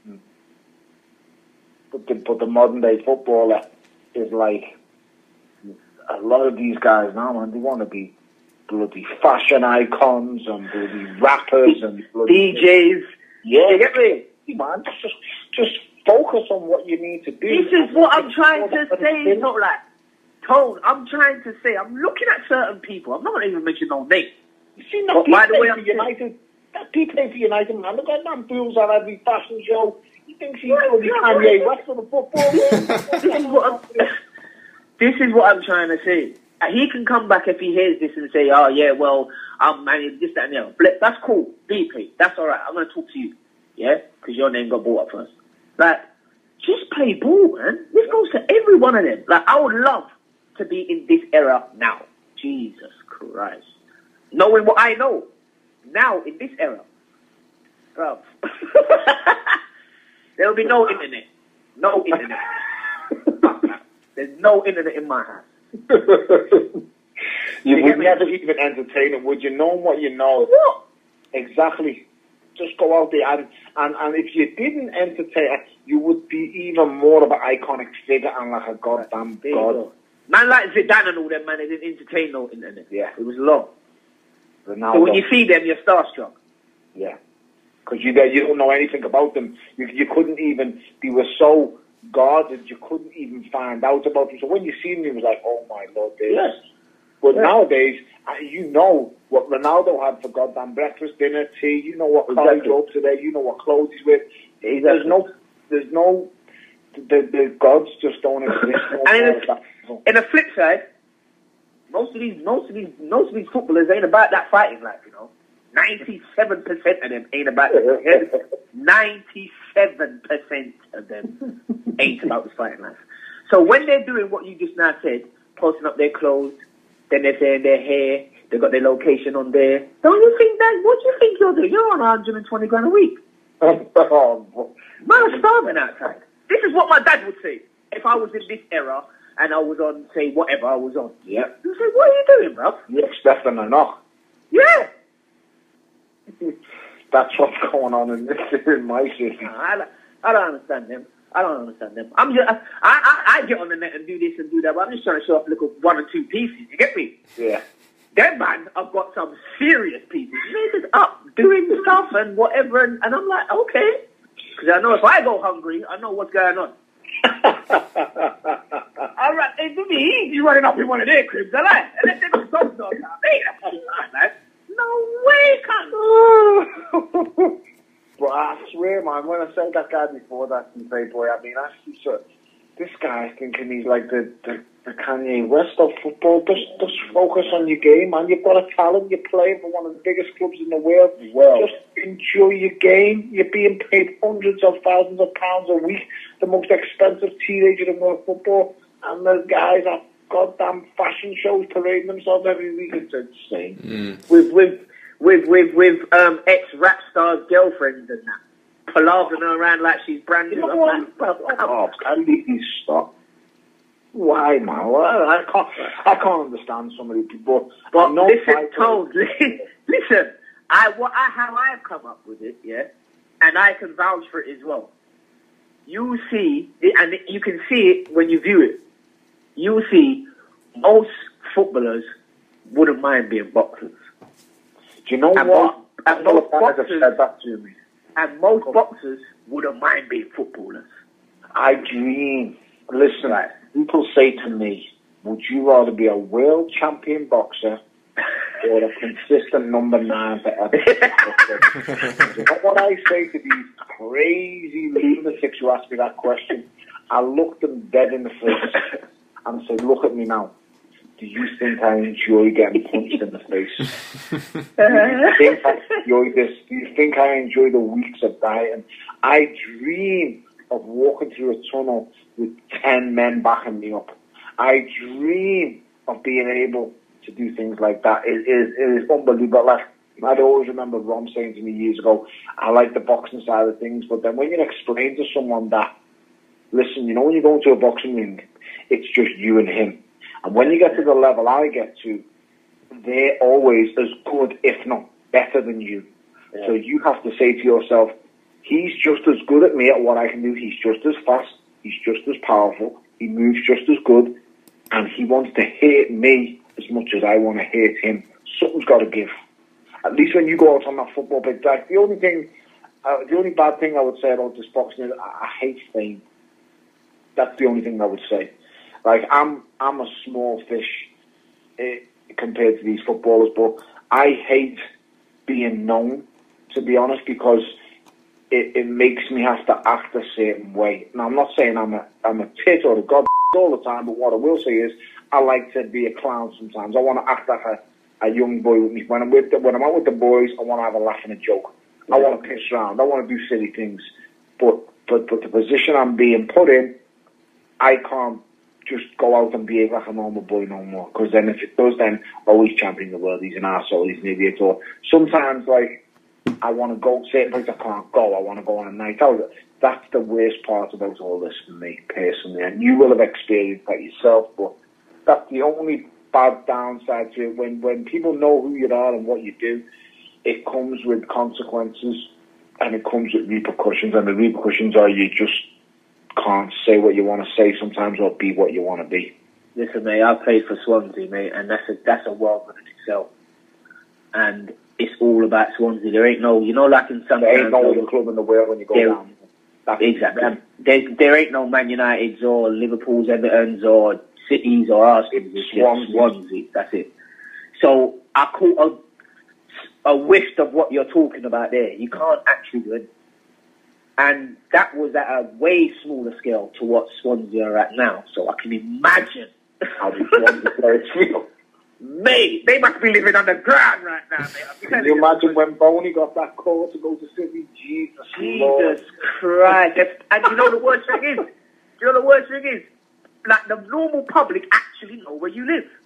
But the, but the modern day footballer is like a lot of these guys now, man. They want to be bloody fashion icons and bloody rappers and bloody D Js. Yeah, you get me, man. Just just focus on what you need to do. This is what I'm trying to say. Not like Tone. I'm trying to say. I'm looking at certain people. I'm not going to even mention no name. You see, not by the way, I'm United. That people play for United, man. Look at them fools on every fashion show. He thinks he's going to be Kanye West of the football. this, is what I'm, this is what I'm trying to say. He can come back if he hears this and say, oh, yeah, well, I'm managing this, that, and the other. That's cool. D P. That's all right. I'm going to talk to you. Yeah? Because your name got brought up first. Like, just play ball, man. This goes to every one of them. Like, I would love to be in this era now. Jesus Christ. Knowing what I know. Now, in this era. Bro. There will be no internet. No internet. There's no internet in my house. You would never even entertain it, would you? Knowing what you know. What? Exactly. Just go out there and, and, and if you didn't entertain it, you would be even more of an iconic figure and like a goddamn there god. Man like Zidane and all them, man, they didn't entertain no internet. Yeah. It was long. Ronaldo. So when you see them, you're starstruck. Yeah. Because you, you don't know anything about them. You, you couldn't even, they were so guarded, you couldn't even find out about them. So when you see them, it was like, oh my Lord, yes. But yeah. Nowadays, you know what Ronaldo had for goddamn breakfast, dinner, tea. You know what car he's up today. You know what clothes he's with. Exactly. There's no, there's no, the, the gods just don't exist. No and in a, in a flip side, most of these, most of these, most of these footballers ain't about that fighting life, you know. Ninety-seven percent of them ain't about that. Ninety-seven percent of them ain't about the fighting life. So when they're doing what you just now said, posting up their clothes, then they're saying their hair, they've got their location on there. Don't you think that? What do you think you're doing? You're on one hundred twenty grand a week. Oh, man, I'm starving outside. This is what my dad would say if I was in this era and I was on, say, whatever I was on. Yeah. He'd say, what are you doing, bro? You're expecting or not? Yeah. That's what's going on in this in my city. No, I, I don't understand them. I don't understand them. I'm just, I, I, I get on the net and do this and do that, but I'm just trying to show off little one or two pieces. You get me? Yeah. Them man, I've got some serious pieces. They're just up doing stuff and whatever, and, and I'm like, okay, because I know if I go hungry, I know what's going on. All right, it would be easy running up in one of their cribs, I like. And then they go some dog out. Hey, no way, can't. But I swear, man, when I said that guy before that in Playboy, I mean, actually, so, this guy's thinking he's like the, the, the Kanye West of football. Just, just focus on your game, man. You've got a talent. You're playing for one of the biggest clubs in the world. Well, just enjoy your game. You're being paid hundreds of thousands of pounds a week. The most expensive teenager in world football. And the guys are goddamn fashion shows parading themselves every week. It's insane. Mm. With with with with with um ex rap stars' girlfriends and that, palavering her around like she's brand new. You know what? Oh, can you stop? Why, man? Well, I can't. I can't understand some of these people. But listen, Tone. Listen, I what I how I've come up with it, yeah, and I can vouch for it as well. You see, and you can see it when you view it. You see, most footballers wouldn't mind being boxers. Do you know and what? Most, and most boxers have said that to me. And most boxers wouldn't mind being footballers. I dream. Listen, right. People say to me, would you rather be a world champion boxer or a consistent number nine for Everton? You know what I say to these crazy lunatics who ask me that question? I look them dead in the face and say, look at me now. Do you think I enjoy getting punched in the face? Do you think I enjoy this? Do you think I enjoy the weeks of dieting? I dream of walking through a tunnel with ten men backing me up. I dream of being able to do things like that. It is, it is unbelievable. Like, I'd always remember Ron saying to me years ago, I like the boxing side of things, but then when you explain to someone that, listen, you know, when you go into a boxing ring, it's just you and him. And when you get to the level I get to, they're always as good, if not better than you. Yeah. So you have to say to yourself, he's just as good at me at what I can do. He's just as fast. He's just as powerful. He moves just as good. And he wants to hit me as much as I want to hit him. Something's got to give. At least when you go out on that football pitch, like the only thing, uh, the only bad thing I would say about this boxing is I, I hate fame. That's the only thing I would say. Like, I'm I'm a small fish eh, compared to these footballers, but I hate being known, to be honest, because it, it makes me have to act a certain way. Now, I'm not saying I'm a I'm a tit or a god all the time, but what I will say is I like to be a clown sometimes. I want to act like a, a young boy with me. When I'm with the, when I'm out with the boys, I want to have a laugh and a joke. I want to piss around. I want to do silly things. But but but the position I'm being put in, I can't just go out and behave like a normal boy no more. Because then if it does, then, oh, he's champion the world, he's an arsehole, he's an idiot. Or sometimes, like, I want to go certain places I can't go. I want to go on a night out. That's the worst part about all this for me, personally. And you will have experienced that yourself, but that's the only bad downside to it. When, when people know who you are and what you do, it comes with consequences and it comes with repercussions. And the repercussions are you just can't say what you want to say sometimes or be what you want to be. Listen, mate, I played for Swansea, mate, and that's a that's a world in itself. And it's all about Swansea. There ain't no, you know, like in some there ain't no other club in the world when you go down. That's exactly. There, there ain't no Man Uniteds or Liverpool's, Everton's or Cities or Arsenal's. It's Swansea. Swansea. That's it. So I caught a, a whiff of what you're talking about there. You can't actually do it. And that was at a way smaller scale to what Swansea are at now. So I can imagine how the Swansea players feel. Mate, they must be living underground right now, mate. Can you imagine when Boney got that call to go to City? Jesus, Jesus Lord. Christ. And you know the worst thing is? You know the worst thing is? Like, the normal public actually know where you live.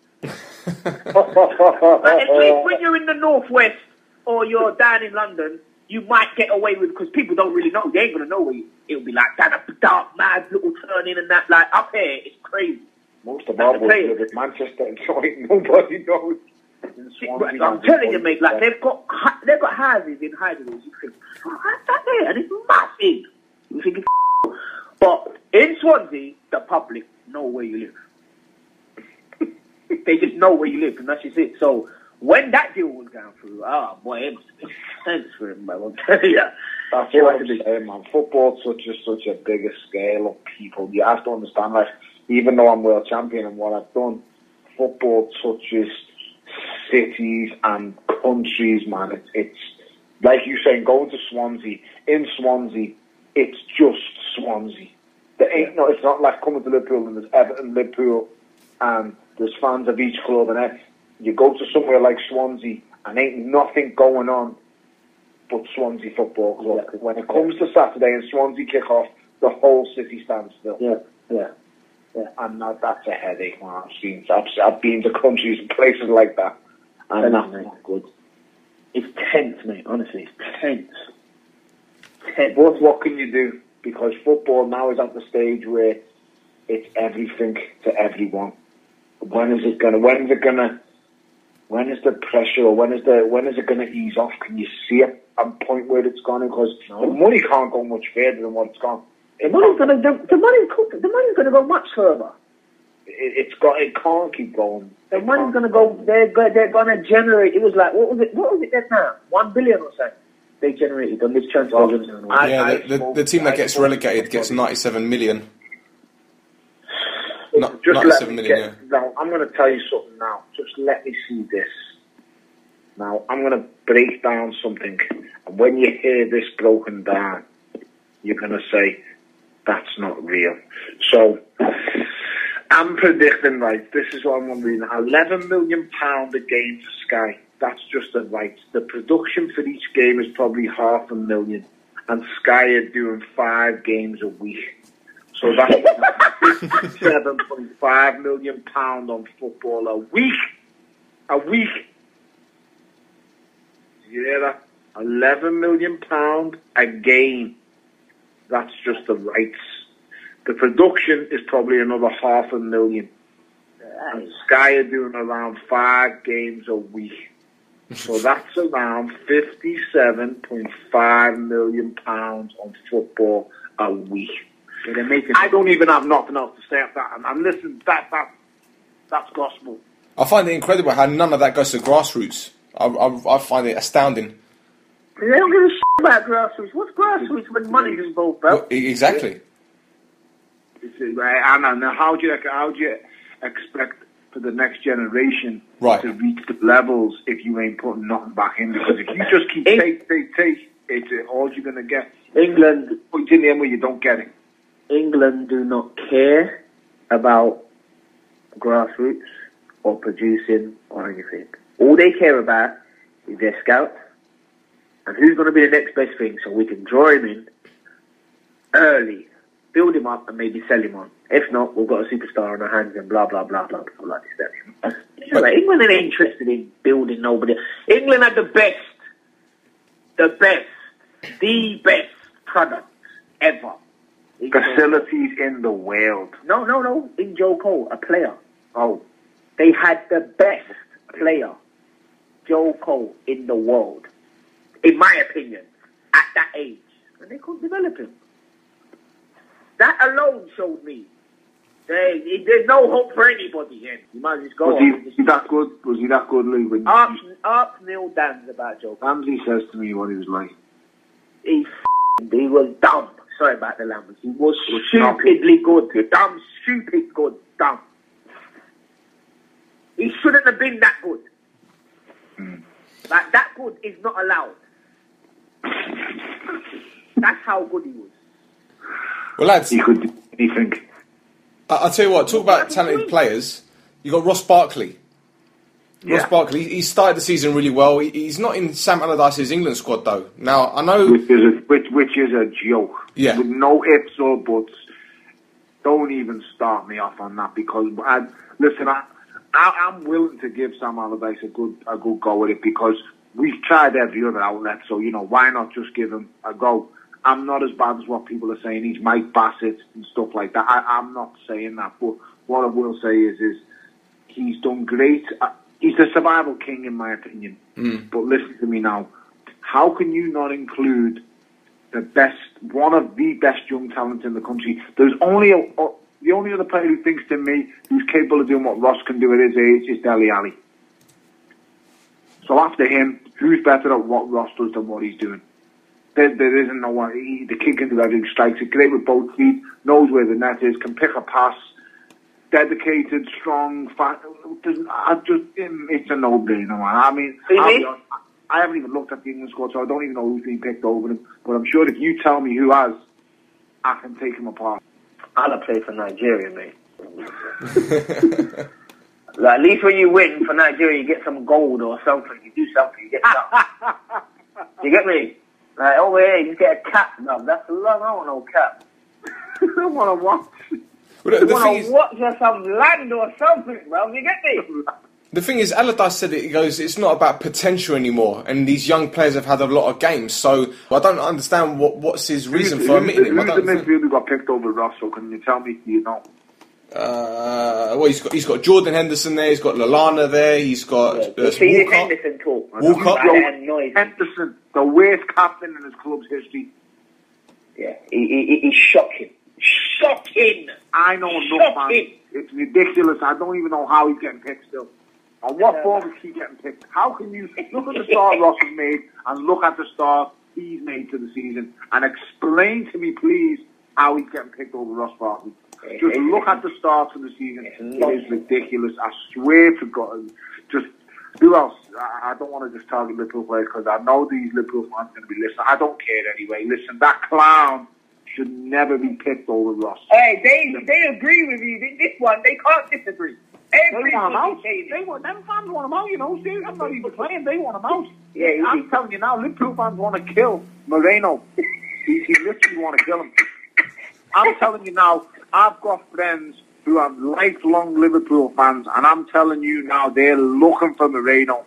Like, at least when you're in the northwest or you're down in London, you might get away with, because people don't really know. They ain't going to know where you. It'll be like that dark, mad little turning and that. Like, up here, it's crazy. Most of our boys live in Manchester, and so nobody knows. Swansea, I'm telling you, mate, like, they've got they've got houses in Hyderabad. You think, oh, that's that there, and it's massive. You think it's but in Swansea, the public know where you live. They just know where you live, and that's just it. So when that deal was going through, oh boy, it must have been intense for him, man. I'll tell you. That's what I'm saying, man. Football's such a such a bigger scale of people. You have to understand, like, even though I'm world champion and what I've done, football touches cities and countries, man. It's, it's like you saying, going to Swansea. In Swansea, it's just Swansea. There ain't no. It's not like coming to Liverpool and there's Everton, Liverpool, and there's fans of each club. And then you go to somewhere like Swansea and ain't nothing going on but Swansea Football Club. Yeah. When it comes to Saturday and Swansea kick off, the whole city stands still. Yeah, yeah. Yeah. And that, that's a headache, man. I've seen, I've, I've been to countries and places like that, and that's not good. It's tense, mate. Honestly, it's tense. tense. But what can you do? Because football now is at the stage where it's everything to everyone. When is it gonna? When is it gonna when is the pressure, or when is the when is it going to ease off? Can you see a, a point where it's gone? Because no. the money can't go much further than what it's gone. The money's going to the, the money's the money's going to go much further. It, it's got it can't keep going. The money's going to go. They're go, they're going to generate. It was like what was it? What was it there now? One billion or so. They generated on this transfer. Oh, I, yeah, I, the, the, the team that gets relegated gets ninety-seven million. No, just ninety-seven let me million. Get, yeah. Now I'm going to tell you something. Now, just let me see this. Now I'm going to break down something, and when you hear this broken down, you're going to say that's not real. So I'm predicting, right? This is what I'm reading: eleven million pound a game for Sky. That's just the rights. The production for each game is probably half a million, and Sky are doing five games a week. So that's fifty-seven point five million pound on football a week. A week. You hear that? Eleven million pound a game. That's just the rights. The production is probably another half a million. And Sky are doing around five games a week. So that's around fifty-seven point five million pounds on football a week. So they're making I don't even have nothing else to say after that. And, and listen, that, that, that's gospel. I find it incredible how none of that goes to grassroots. I, I, I find it astounding. They don't give a shit about grassroots. What's grassroots when money's involved, bro? Well, exactly. It's, right, and, and how do you how do you expect for the next generation right. to reach the levels if you ain't putting nothing back in? Because if you just keep Eng- take, take, take, it's uh, all you're going to get. England. Points in the end where you don't get it. England do not care about grassroots or producing or anything. All they care about is their scouts and who's going to be the next best thing so we can draw him in early, build him up and maybe sell him on. If not, we've got a superstar on our hands and blah, blah, blah, blah, blah, like this. But like, England ain't interested in building nobody. England had the best, the best, the best product ever. Facilities in the world. No, no, no. In Joe Cole, a player. Oh. They had the best player, Joe Cole, in the world. In my opinion, at that age. And they couldn't develop him. That alone showed me there, there's no hope for anybody here. You might just go was on. He, was he that good? Was he that good, Lee? When up, you, up, nil, downs about Joe Cole. Ramsey says to me what he was like. He, he was dumb. Sorry about the language. He was stupidly good. Dumb, stupid good. Dumb. He shouldn't have been that good. Mm. Like, that good is not allowed. That's how good he was. Well, lads, he could do anything. I- I'll tell you what, talk about talented players. You got Ross Barkley. Yeah. Ross Barkley, he started the season really well. He, he's not in Sam Allardyce's England squad, though. Now, I know... Which is a, which, which is a joke. Yeah. With no ifs or buts. Don't even start me off on that, because... I, listen, I, I, I'm willing to give Sam Allardyce a good, a good go at it, because we've tried every other outlet, so, you know, why not just give him a go? I'm not as bad as what people are saying. He's Mike Bassett and stuff like that. I, I'm not saying that, but what I will say is, is he's done great. I, He's the survival king, in my opinion. Mm. But listen to me now. How can you not include the best, one of the best young talents in the country? There's only a, a, the only other player who thinks to me who's capable of doing what Ross can do at his age is Dele Alli. So after him, who's better at what Ross does than what he's doing? There, there isn't no one. He, the kid can do everything. Strikes it great with both feet. Knows where the net is. Can pick a pass. Dedicated, strong, fat. I just, it's a no-brainer, man. I mean, really? honest, I haven't even looked at the England squad, so I don't even know who's been picked over him. But I'm sure if you tell me who has, I can take him apart. I'll play for Nigeria, mate. Like, at least when you win for Nigeria, you get some gold or something. You do something, you get something. You get me? Like, over here, you just get a cap. No, that's a long. I don't want no cap. I want to watch. Well, the, the you thing want is, to watch or some land or something, bro. You get me? The thing is, Allardyce said it, he goes, it's not about potential anymore, and these young players have had a lot of games, so I don't understand what what's his reason who's, for who's omitting the, him. I who's don't the think... midfielder who got picked over Ross, so can you tell me, do you know? Uh, well, he's got he's got Jordan Henderson there. He's got Lallana there. He's got Yeah. uh, See this Walcott. Henderson talk. man. Walcott. That damn noise. Henderson, the worst captain in his club's history. Yeah, he, he, he's shocking. Shocking! I know enough, man. Shocking! It's ridiculous. I don't even know how he's getting picked still. On what form is he getting picked? How can you look at the start Ross has made and look at the start he's made to the season and explain to me, please, how he's getting picked over Ross Barkley? Just look at the start of the season. It is ridiculous. I swear to God. Just, who else? I, I don't want to just target Liverpool players because I know these Liverpool fans are going to be listening. I don't care anyway. Listen, that clown should never be picked over Ross. Hey, they they agree with you. This one, they can't disagree. They want him out. They want, them fans want him out, you know. See, I'm not even playing. They want him out. Yeah, I'm he, telling you now, Liverpool fans want to kill Moreno. he, he literally want to kill him. I'm telling you now, I've got friends who are lifelong Liverpool fans, and I'm telling you now, they're looking for Moreno.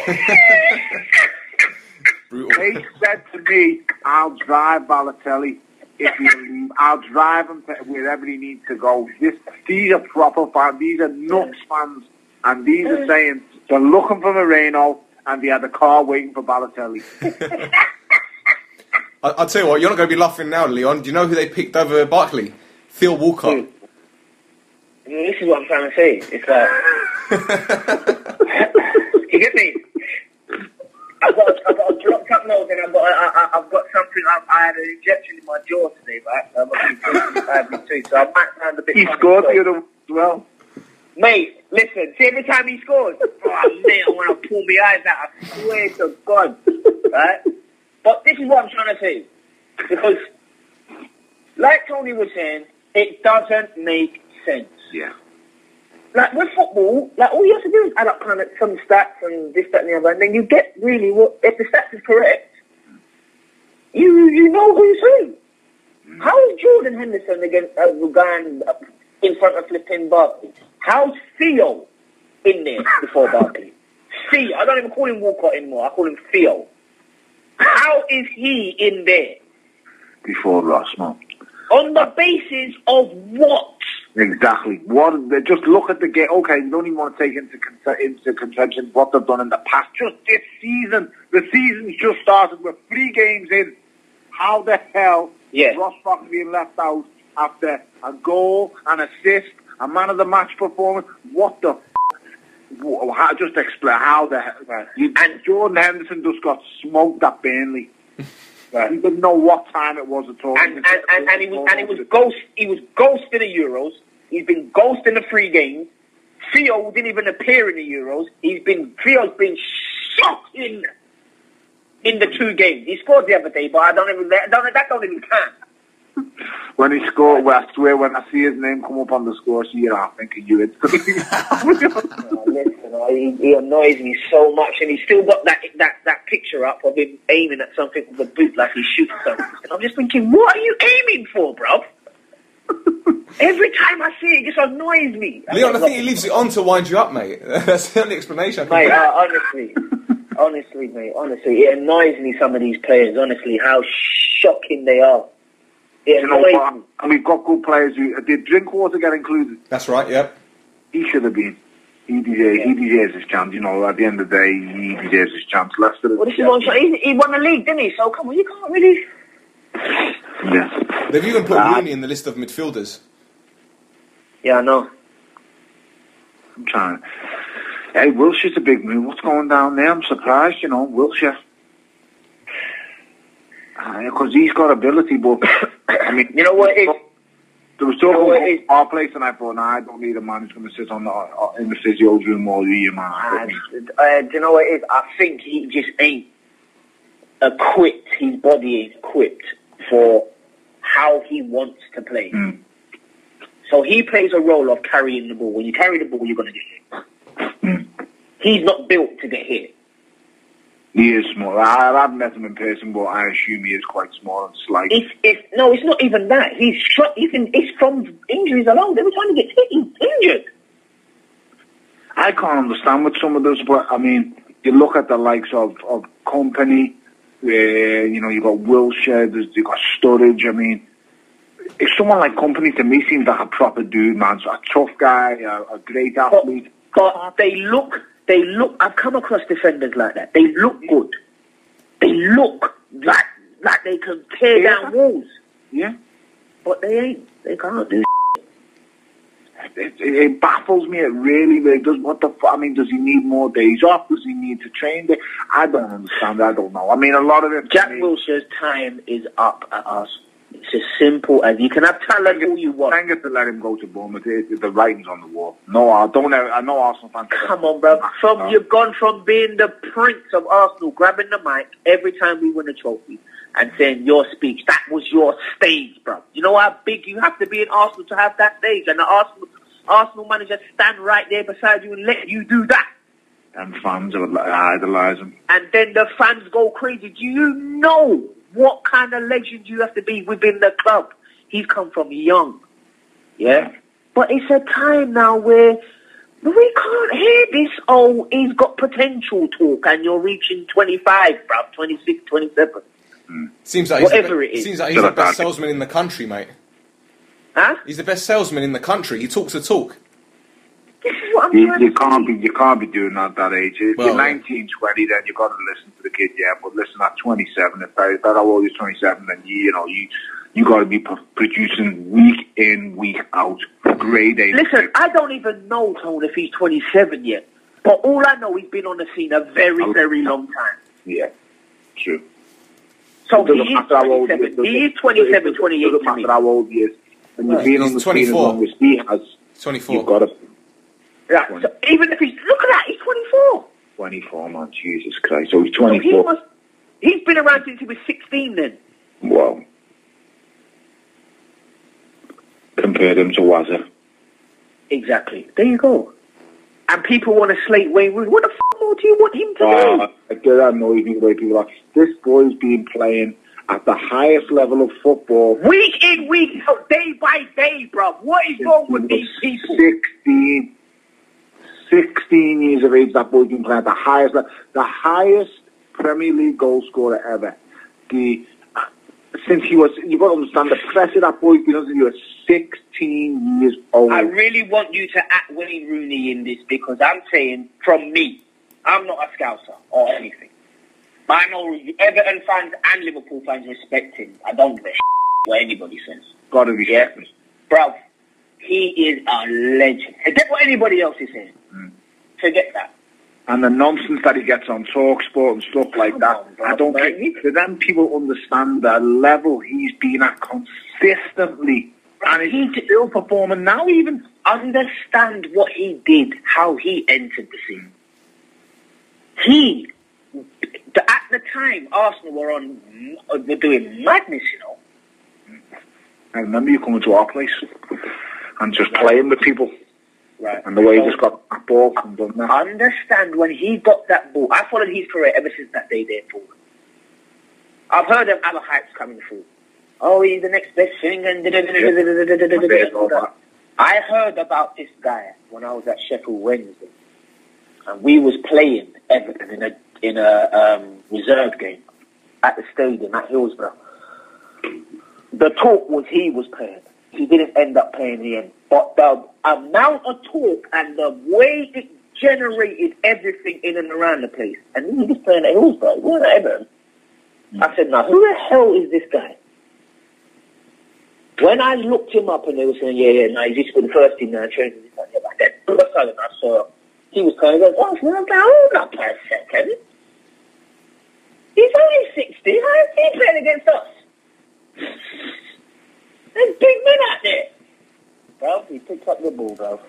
They said to me, I'll drive Balotelli if you leave. I'll drive him to wherever he needs to go. This, these are proper fans. These are nuts fans. And these are saying they're looking for Moreno and they had a car waiting for Balotelli. I, I'll tell you what, you're not going to be laughing now, Leon. Do you know who they picked over Barkley? Theo Walcott. Dude, this is what I'm trying to say. It's like... you get me? I've got, I've got a dropped up nose and I've got, I, I, I've got something, I, I had an injection in my jaw today, right? So I've got to be so I might sound a bit... He scored the other one as well. Mate, listen, see every time he scores, oh, mate, I want to pull my eyes out, I swear to God, right? But this is what I'm trying to say, because, like Tony was saying, it doesn't make sense. Yeah. Like, with football, like, all you have to do is add up kind of some stats and this, that, and the other, and then you get really what, if the stats is correct, you you know who's who. How is Jordan Henderson against uh, going in front of flipping Barkley? How's Theo in there before Barkley? Theo, I don't even call him Walcott anymore, I call him Theo. How is he in there? Before Ross, man. On the basis of what? Exactly. What? They just look at the game. Okay, you don't even want to take into con- into contention what they've done in the past. Just this season, the season's just started. We're three games in. How the hell yeah. Ross Barkley being left out after a goal, an assist, a man of the match performance? What the? F- how, just explain how the hell. Right. You, and Jordan Henderson just got smoked at Burnley. Right. He didn't know what time it was at all. And, and, and, and he was and he was ghost he was ghost in the Euros. He's been ghost in the three games. Theo didn't even appear in the Euros. He's been Theo's been shocking in the two games. He scored the other day, but I don't even that don't, that don't even count. When he scored, well, I swear, when I see his name come up on the score sheet, I'm thinking you instantly. Oh, listen, oh, he, he annoys me so much, and he's still got that that that picture up of him aiming at something with a boot like he's shooting something. And I'm just thinking, what are you aiming for, bro? Every time I see it, it just annoys me. Leon, I think he leaves it on to wind you up, mate. That's the only explanation I can Mate, get. uh, honestly, honestly, mate, honestly, it annoys me, some of these players, honestly, how shocking they are. It You know annoys what? me. And we've got good players who did Drinkwater get included. That's right, yep. He should have been. He deserves, Yeah. he deserves his chance. You know, at the end of the day, he deserves his chance. Leicester. Well, this is what I'm saying. He, he won the league, didn't he? So come on, you can't really. Yeah. They've even put Uh, Rooney in the list of midfielders. Yeah, I know. I'm trying. Hey, Wilshire's a big move. What's going down there? I'm surprised. You know, Wilshere. Because uh, he's got ability, but I mean, You know what it is? there was talk You know what it about is? our place, and I thought, nah, I don't need a man who's going to sit on the uh, in the physio's room all year, man. Uh, uh, do you know what it is? I think he just ain't equipped, his body ain't equipped for how he wants to play. Mm. So he plays a role of carrying the ball. When you carry the ball, you're going to get hit. Mm. He's not built to get hit. He is small. I, I haven't met him in person, but I assume he is quite small and slight. It's, it's, no, it's not even that. He's str- you can, it's from injuries alone. Every time he gets hit, he's injured. I can't understand with some of those, but I mean, you look at the likes of, of Company, where, you know, you've got Wilshere, there's, you've got Sturridge. I mean, if someone like Company to me seems like a proper dude, man, so a tough guy, a, a great athlete. But, but they look, they look. I've come across defenders like that. They look good. They look like like they can tear Yeah. down walls. Yeah. But they ain't. They can't do. It, it, it baffles me. It really, really does. What the fuck? I mean, does he need more days off? Does he need to train there? I don't understand. I don't know. I mean, a lot of it. Jack Wilshere's time is up at us. It's as simple as you can have talent all you want. I get to let him go to Bournemouth. It, it, the writing's on the wall. No, I don't. Ever, I know Arsenal fans. Come on, bro. From you've gone from being the prince of Arsenal, grabbing the mic every time we win a trophy and saying your speech. That was your stage, bro. You know how big you have to be in Arsenal to have that stage, and the Arsenal Arsenal manager stand right there beside you and let you do that. And fans would idolise him. And then the fans go crazy. Do you know what kind of legend you have to be within the club? He's come from young. Yeah? But it's a time now where we can't hear this, oh, he's got potential talk and you're reaching twenty-five, bruv, twenty-six, twenty-seven. Mm. Seems like he's Whatever the, it is. Seems like he's the best salesman in the country, mate. Huh? He's the best salesman in the country. He talks the talk. This is what I'm You, trying you to can't say. be. You can't be doing that at that age. If Well, you're nineteen, twenty, then you got to listen to the kid. Yeah, but listen, at twenty-seven, if that, if that how old you're twenty-seven, then you, you know you you got to be p- producing week in, week out, grade A. Listen, I don't even know, Tone, if he's twenty-seven yet. But all I know, he's been on the scene a very, very long time. Yeah, true. So It doesn't he is matter how old he twenty-seven. is. He is twenty-seven, twenty-eight It doesn't to me. matter how old he is. When you've Right. been on He's the scene as twenty-four. long as he has, twenty-four. you've got to Right. So even if he's, look at that, he's twenty-four. twenty-four, man. Jesus Christ. So he's So he twenty-four. must, he's been around since he was sixteen then. Wow. Compared him to Wazza. Exactly. There you go. And people want to slate Wayne Rooney. What the f*** more do you want him to Uh, do? I get that annoys me the way people are. This boy's been playing at the highest level of football. Week in, week out, day by day, bro. What is wrong with these people? sixteen, sixteen years of age, that boy's been playing at the highest level. The highest Premier League goal scorer ever. The uh, Since he was, you've got to understand, the pressure that boy's been under since he was sixteen years old. I really want you to add Wayne Rooney in this because I'm saying, from me, I'm not a Scouser or anything. But I know Everton fans and Liverpool fans respect him. I don't give a shit what anybody says. Got to be Yeah. second. Bro, he is a legend. Forget what anybody else is saying. Mm. Forget that. And the nonsense that he gets on TalkSport and stuff like Come that, on, bro, I don't man. think do them people understand the level he's been at consistently, and he's still performing now. Even Understand what he did, how he entered the scene. He, the, at the time, Arsenal were on, were doing madness, you know. I remember you coming to our place and just playing with people, Right. and the way he So, just got that ball and done that. understand when he got that ball. I followed his career ever since that day there, Paul. I've heard of other hypes coming through. Oh, he's the next best thing, and da-da-da-da-da-da-da-da-da-da-da-da. I heard about this guy when I was at Sheffield Wednesday, and we was playing Everton in a in a um, reserve game at the stadium at Hillsborough. The talk was he was playing. He didn't end up playing in the end, but the amount of talk and the way it generated everything in and around the place, and he was playing at Hillsborough. He wasn't at Everton. I said, now, who the hell is this guy? When I looked him up and they were saying, yeah, yeah, no, he's just for the first team now, training this and that. Then all of a sudden I saw he was playing against Arsenal. I'm like, hold up a second. He's only sixty. How is he playing against us? There's big men out there. Bro, he picked up the ball, bro.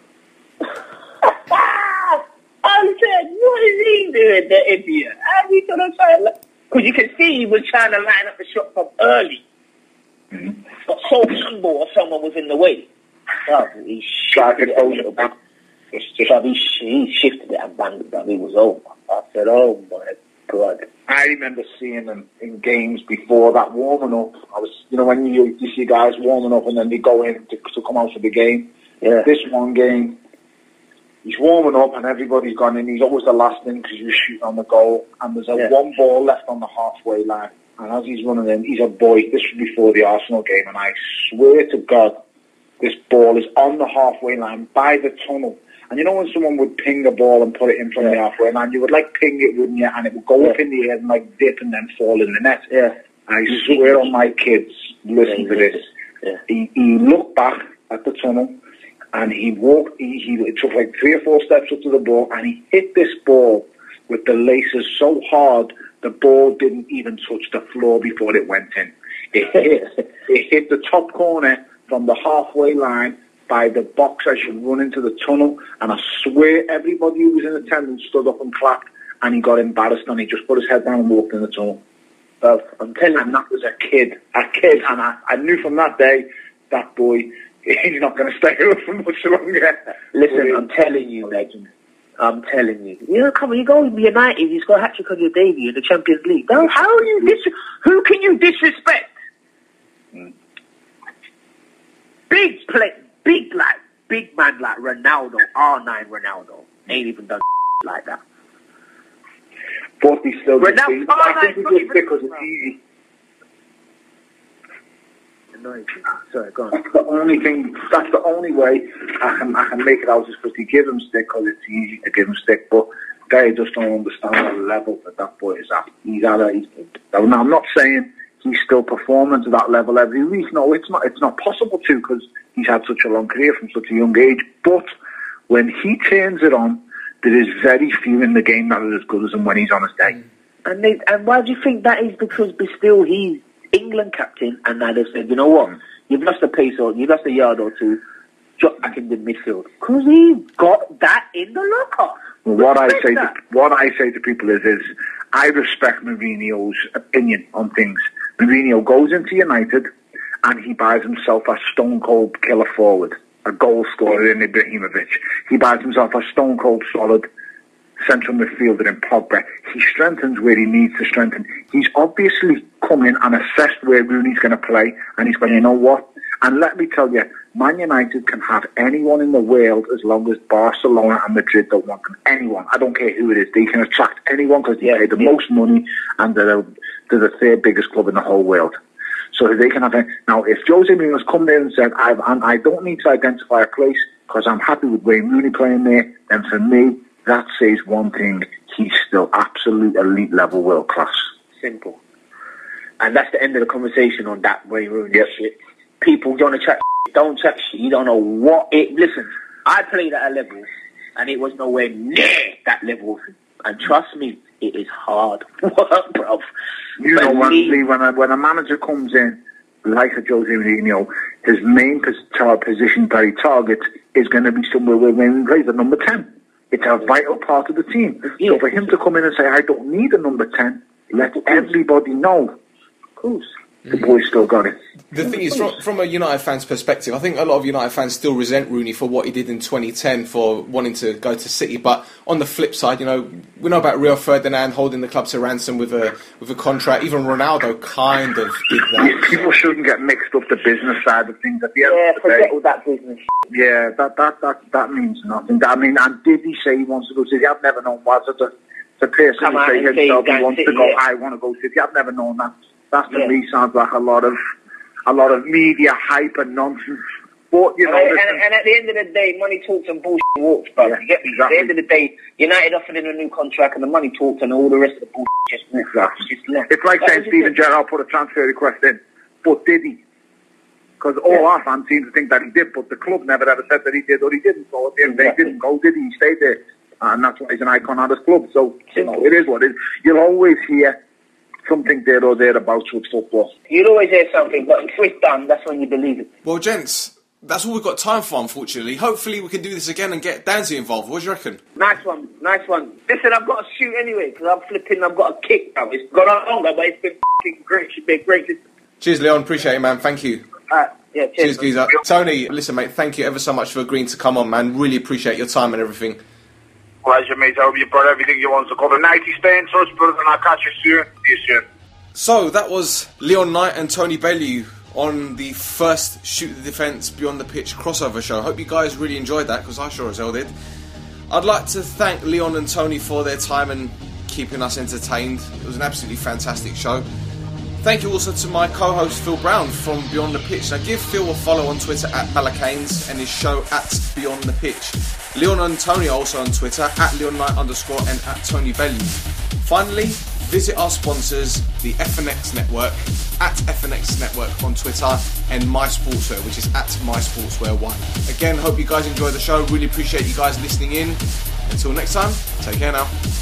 I said, what is he doing, the idiot? How's he going to try to... Because you can see he was trying to line up the shot from early. Mm-hmm. But so humble or someone was in the way. Bro, he shifted it a little bit. Bro, he, he shifted it and banged it, bro. He was over. I said, oh my God. I remember seeing him in games before that warming up. I was, you know, when you, you see guys warming up and then they go in to, to come out for the game. Yeah. This one game, he's warming up and everybody's gone in. He's always the last in because he was shooting on the goal. And there's a Yeah. one ball left on the halfway line. and as he's running in, he's a boy. This was before the Arsenal game, and I swear to God, this ball is on the halfway line by the tunnel. And you know when someone would ping a ball and put it in from yeah. the halfway line, you would like ping it, wouldn't you? And it would go yeah. up in the air and like dip and then fall in the net. Yeah. I swear on my kids, listen yeah, to this. Yeah. He, he looked back at the tunnel and he walked, he, he took like three or four steps up to the ball and he hit this ball with the laces so hard the ball didn't even touch the floor before it went in. It hit, it hit the top corner from the halfway line by the box as you run into the tunnel, and I swear everybody who was in attendance stood up and clapped, and he got embarrassed and he just put his head down and walked in the tunnel. Well, I'm telling you, and that was a kid, a kid, and I, I knew from that day, that boy, he's not going to stay here for much longer. Listen, I'm telling you, legend, I'm telling you. You know, come on, you go with United, he's got a hat-trick on your debut in the Champions League. Now, how are you dis- who can you disrespect? Mm. Big play. Big like big man like Ronaldo, R nine Ronaldo, ain't even done like that. But he's still Ronaldo, I think it's just because it's easy. Sorry, go on. That's the only thing. That's the only way I can I can make it out is because he give him stick because it's easy to give him stick. But they just don't understand the level that that boy is at. He's at a. He's, now I'm not saying he's still performing to that level every week. No, it's not. It's not possible to because he's had such a long career from such a young age. But when he turns it on, there is very few in the game that are as good as him when he's on his day. And they, and why do you think that is? Because still he's England captain, and now they've said, you know what, you've lost a pace or you've lost a yard or two, drop back in the midfield because he got that in the locker. Well, what I say, to, what I say to people is, is I respect Mourinho's opinion on things. Mourinho goes into United and he buys himself a stone cold killer forward, a goal scorer in Ibrahimovic. He buys himself a stone cold solid central midfielder in Pogba. He strengthens where he needs to strengthen. He's obviously come in and assessed where Rooney's going to play, and he's going, you know what? And let me tell you, Man United can have anyone in the world as long as Barcelona and Madrid don't want them. Anyone. I don't care who it is. They can attract anyone because they yeah, pay the yeah. most money and they're, they're the third biggest club in the whole world. So they can have it. Now, if Jose Mourinho's come there and said, I've, I don't need to identify a place because I'm happy with Wayne Rooney playing there, then for me, that says one thing. He's still absolute elite level world class. Simple. And that's the end of the conversation on that Wayne Rooney yep. shit. People don't chat shit. Don't chat shit. You don't know what it... Listen, I played at a level and it was nowhere near that level. And trust me, it is hard work, bro. You but know, when, he, when, a, when a manager comes in, like a Jose Mourinho, his main position that he targets is going to be somewhere where Wayne plays at number ten. It's a vital part of the team. Yeah. So for him to come in and say, I don't need a number ten, let everybody know. Of course. The boy's still got it. The thing is, from, from a United fan's perspective, I think a lot of United fans still resent Rooney for what he did in twenty ten for wanting to go to City. But on the flip side, you know, we know about Rio Ferdinand holding the club to ransom with a with a contract. Even Ronaldo kind of did that. People shouldn't get mixed up the business side of things at the end yeah, of the day. Yeah, forget all that business. Yeah, that, that, that, that means nothing. I mean, and did he say he wants to go to City? I've never known was it the, the person who say himself he wants City, to go, yeah. I want to go to City. I've never known that. That to yeah. me sounds like a lot of a lot of media hype and nonsense. But you know, and, and, and at the end of the day, money talks and bullshit walks, bro. Yeah, you get me? Exactly. At the end of the day, United offered him a new contract, and the money talks, and all the rest of the bullshit just exactly. Just left. It's like that saying Steven Gerrard put a transfer request in, but did he? Because all yeah. our fans seem to think that he did, but the club never ever said that he did or he didn't. So at the end of the day, he didn't go, did he? He stayed there, and that's why he's an icon at his club. So you know, it is what it is. You'll always hear something there or thereabouts with football. You'd always hear something, but if it's done, that's when you believe it. Well, gents, that's all we've got time for, unfortunately. Hopefully we can do this again and get Danzy involved. What do you reckon? Nice one, nice one. Listen, I've got to shoot anyway, because I'm flipping, I've got a kick now. It's gone on longer, but it's been f***ing great. It's been great. Cheers, Leon. Appreciate it, man. Thank you. Alright, yeah, cheers. Cheers, Geezer. Tony, listen, mate, thank you ever so much for agreeing to come on, man. Really appreciate your time and everything. Pleasure, mate. I hope you brought everything you want to cover. ninety stay in touch, brothers, and I'll catch you soon. See you soon. So that was Leon Knight and Tony Bellew on the first Shoot the Defence Beyond the Pitch crossover show. I hope you guys really enjoyed that, because I sure as hell did. I'd like to thank Leon and Tony for their time and keeping us entertained. It was an absolutely fantastic show. Thank you also to my co-host Phil Brown from Beyond the Pitch. Now give Phil a follow on Twitter at Malacanes and his show at Beyond the Pitch. Leon and Tony are also on Twitter at Leon Knight underscore and at Tony Bellew. Finally, visit our sponsors, the F N X Network, at F N X Network on Twitter, and My Sportswear, which is at My Sportswear one. Again, hope you guys enjoy the show. Really appreciate you guys listening in. Until next time, take care now.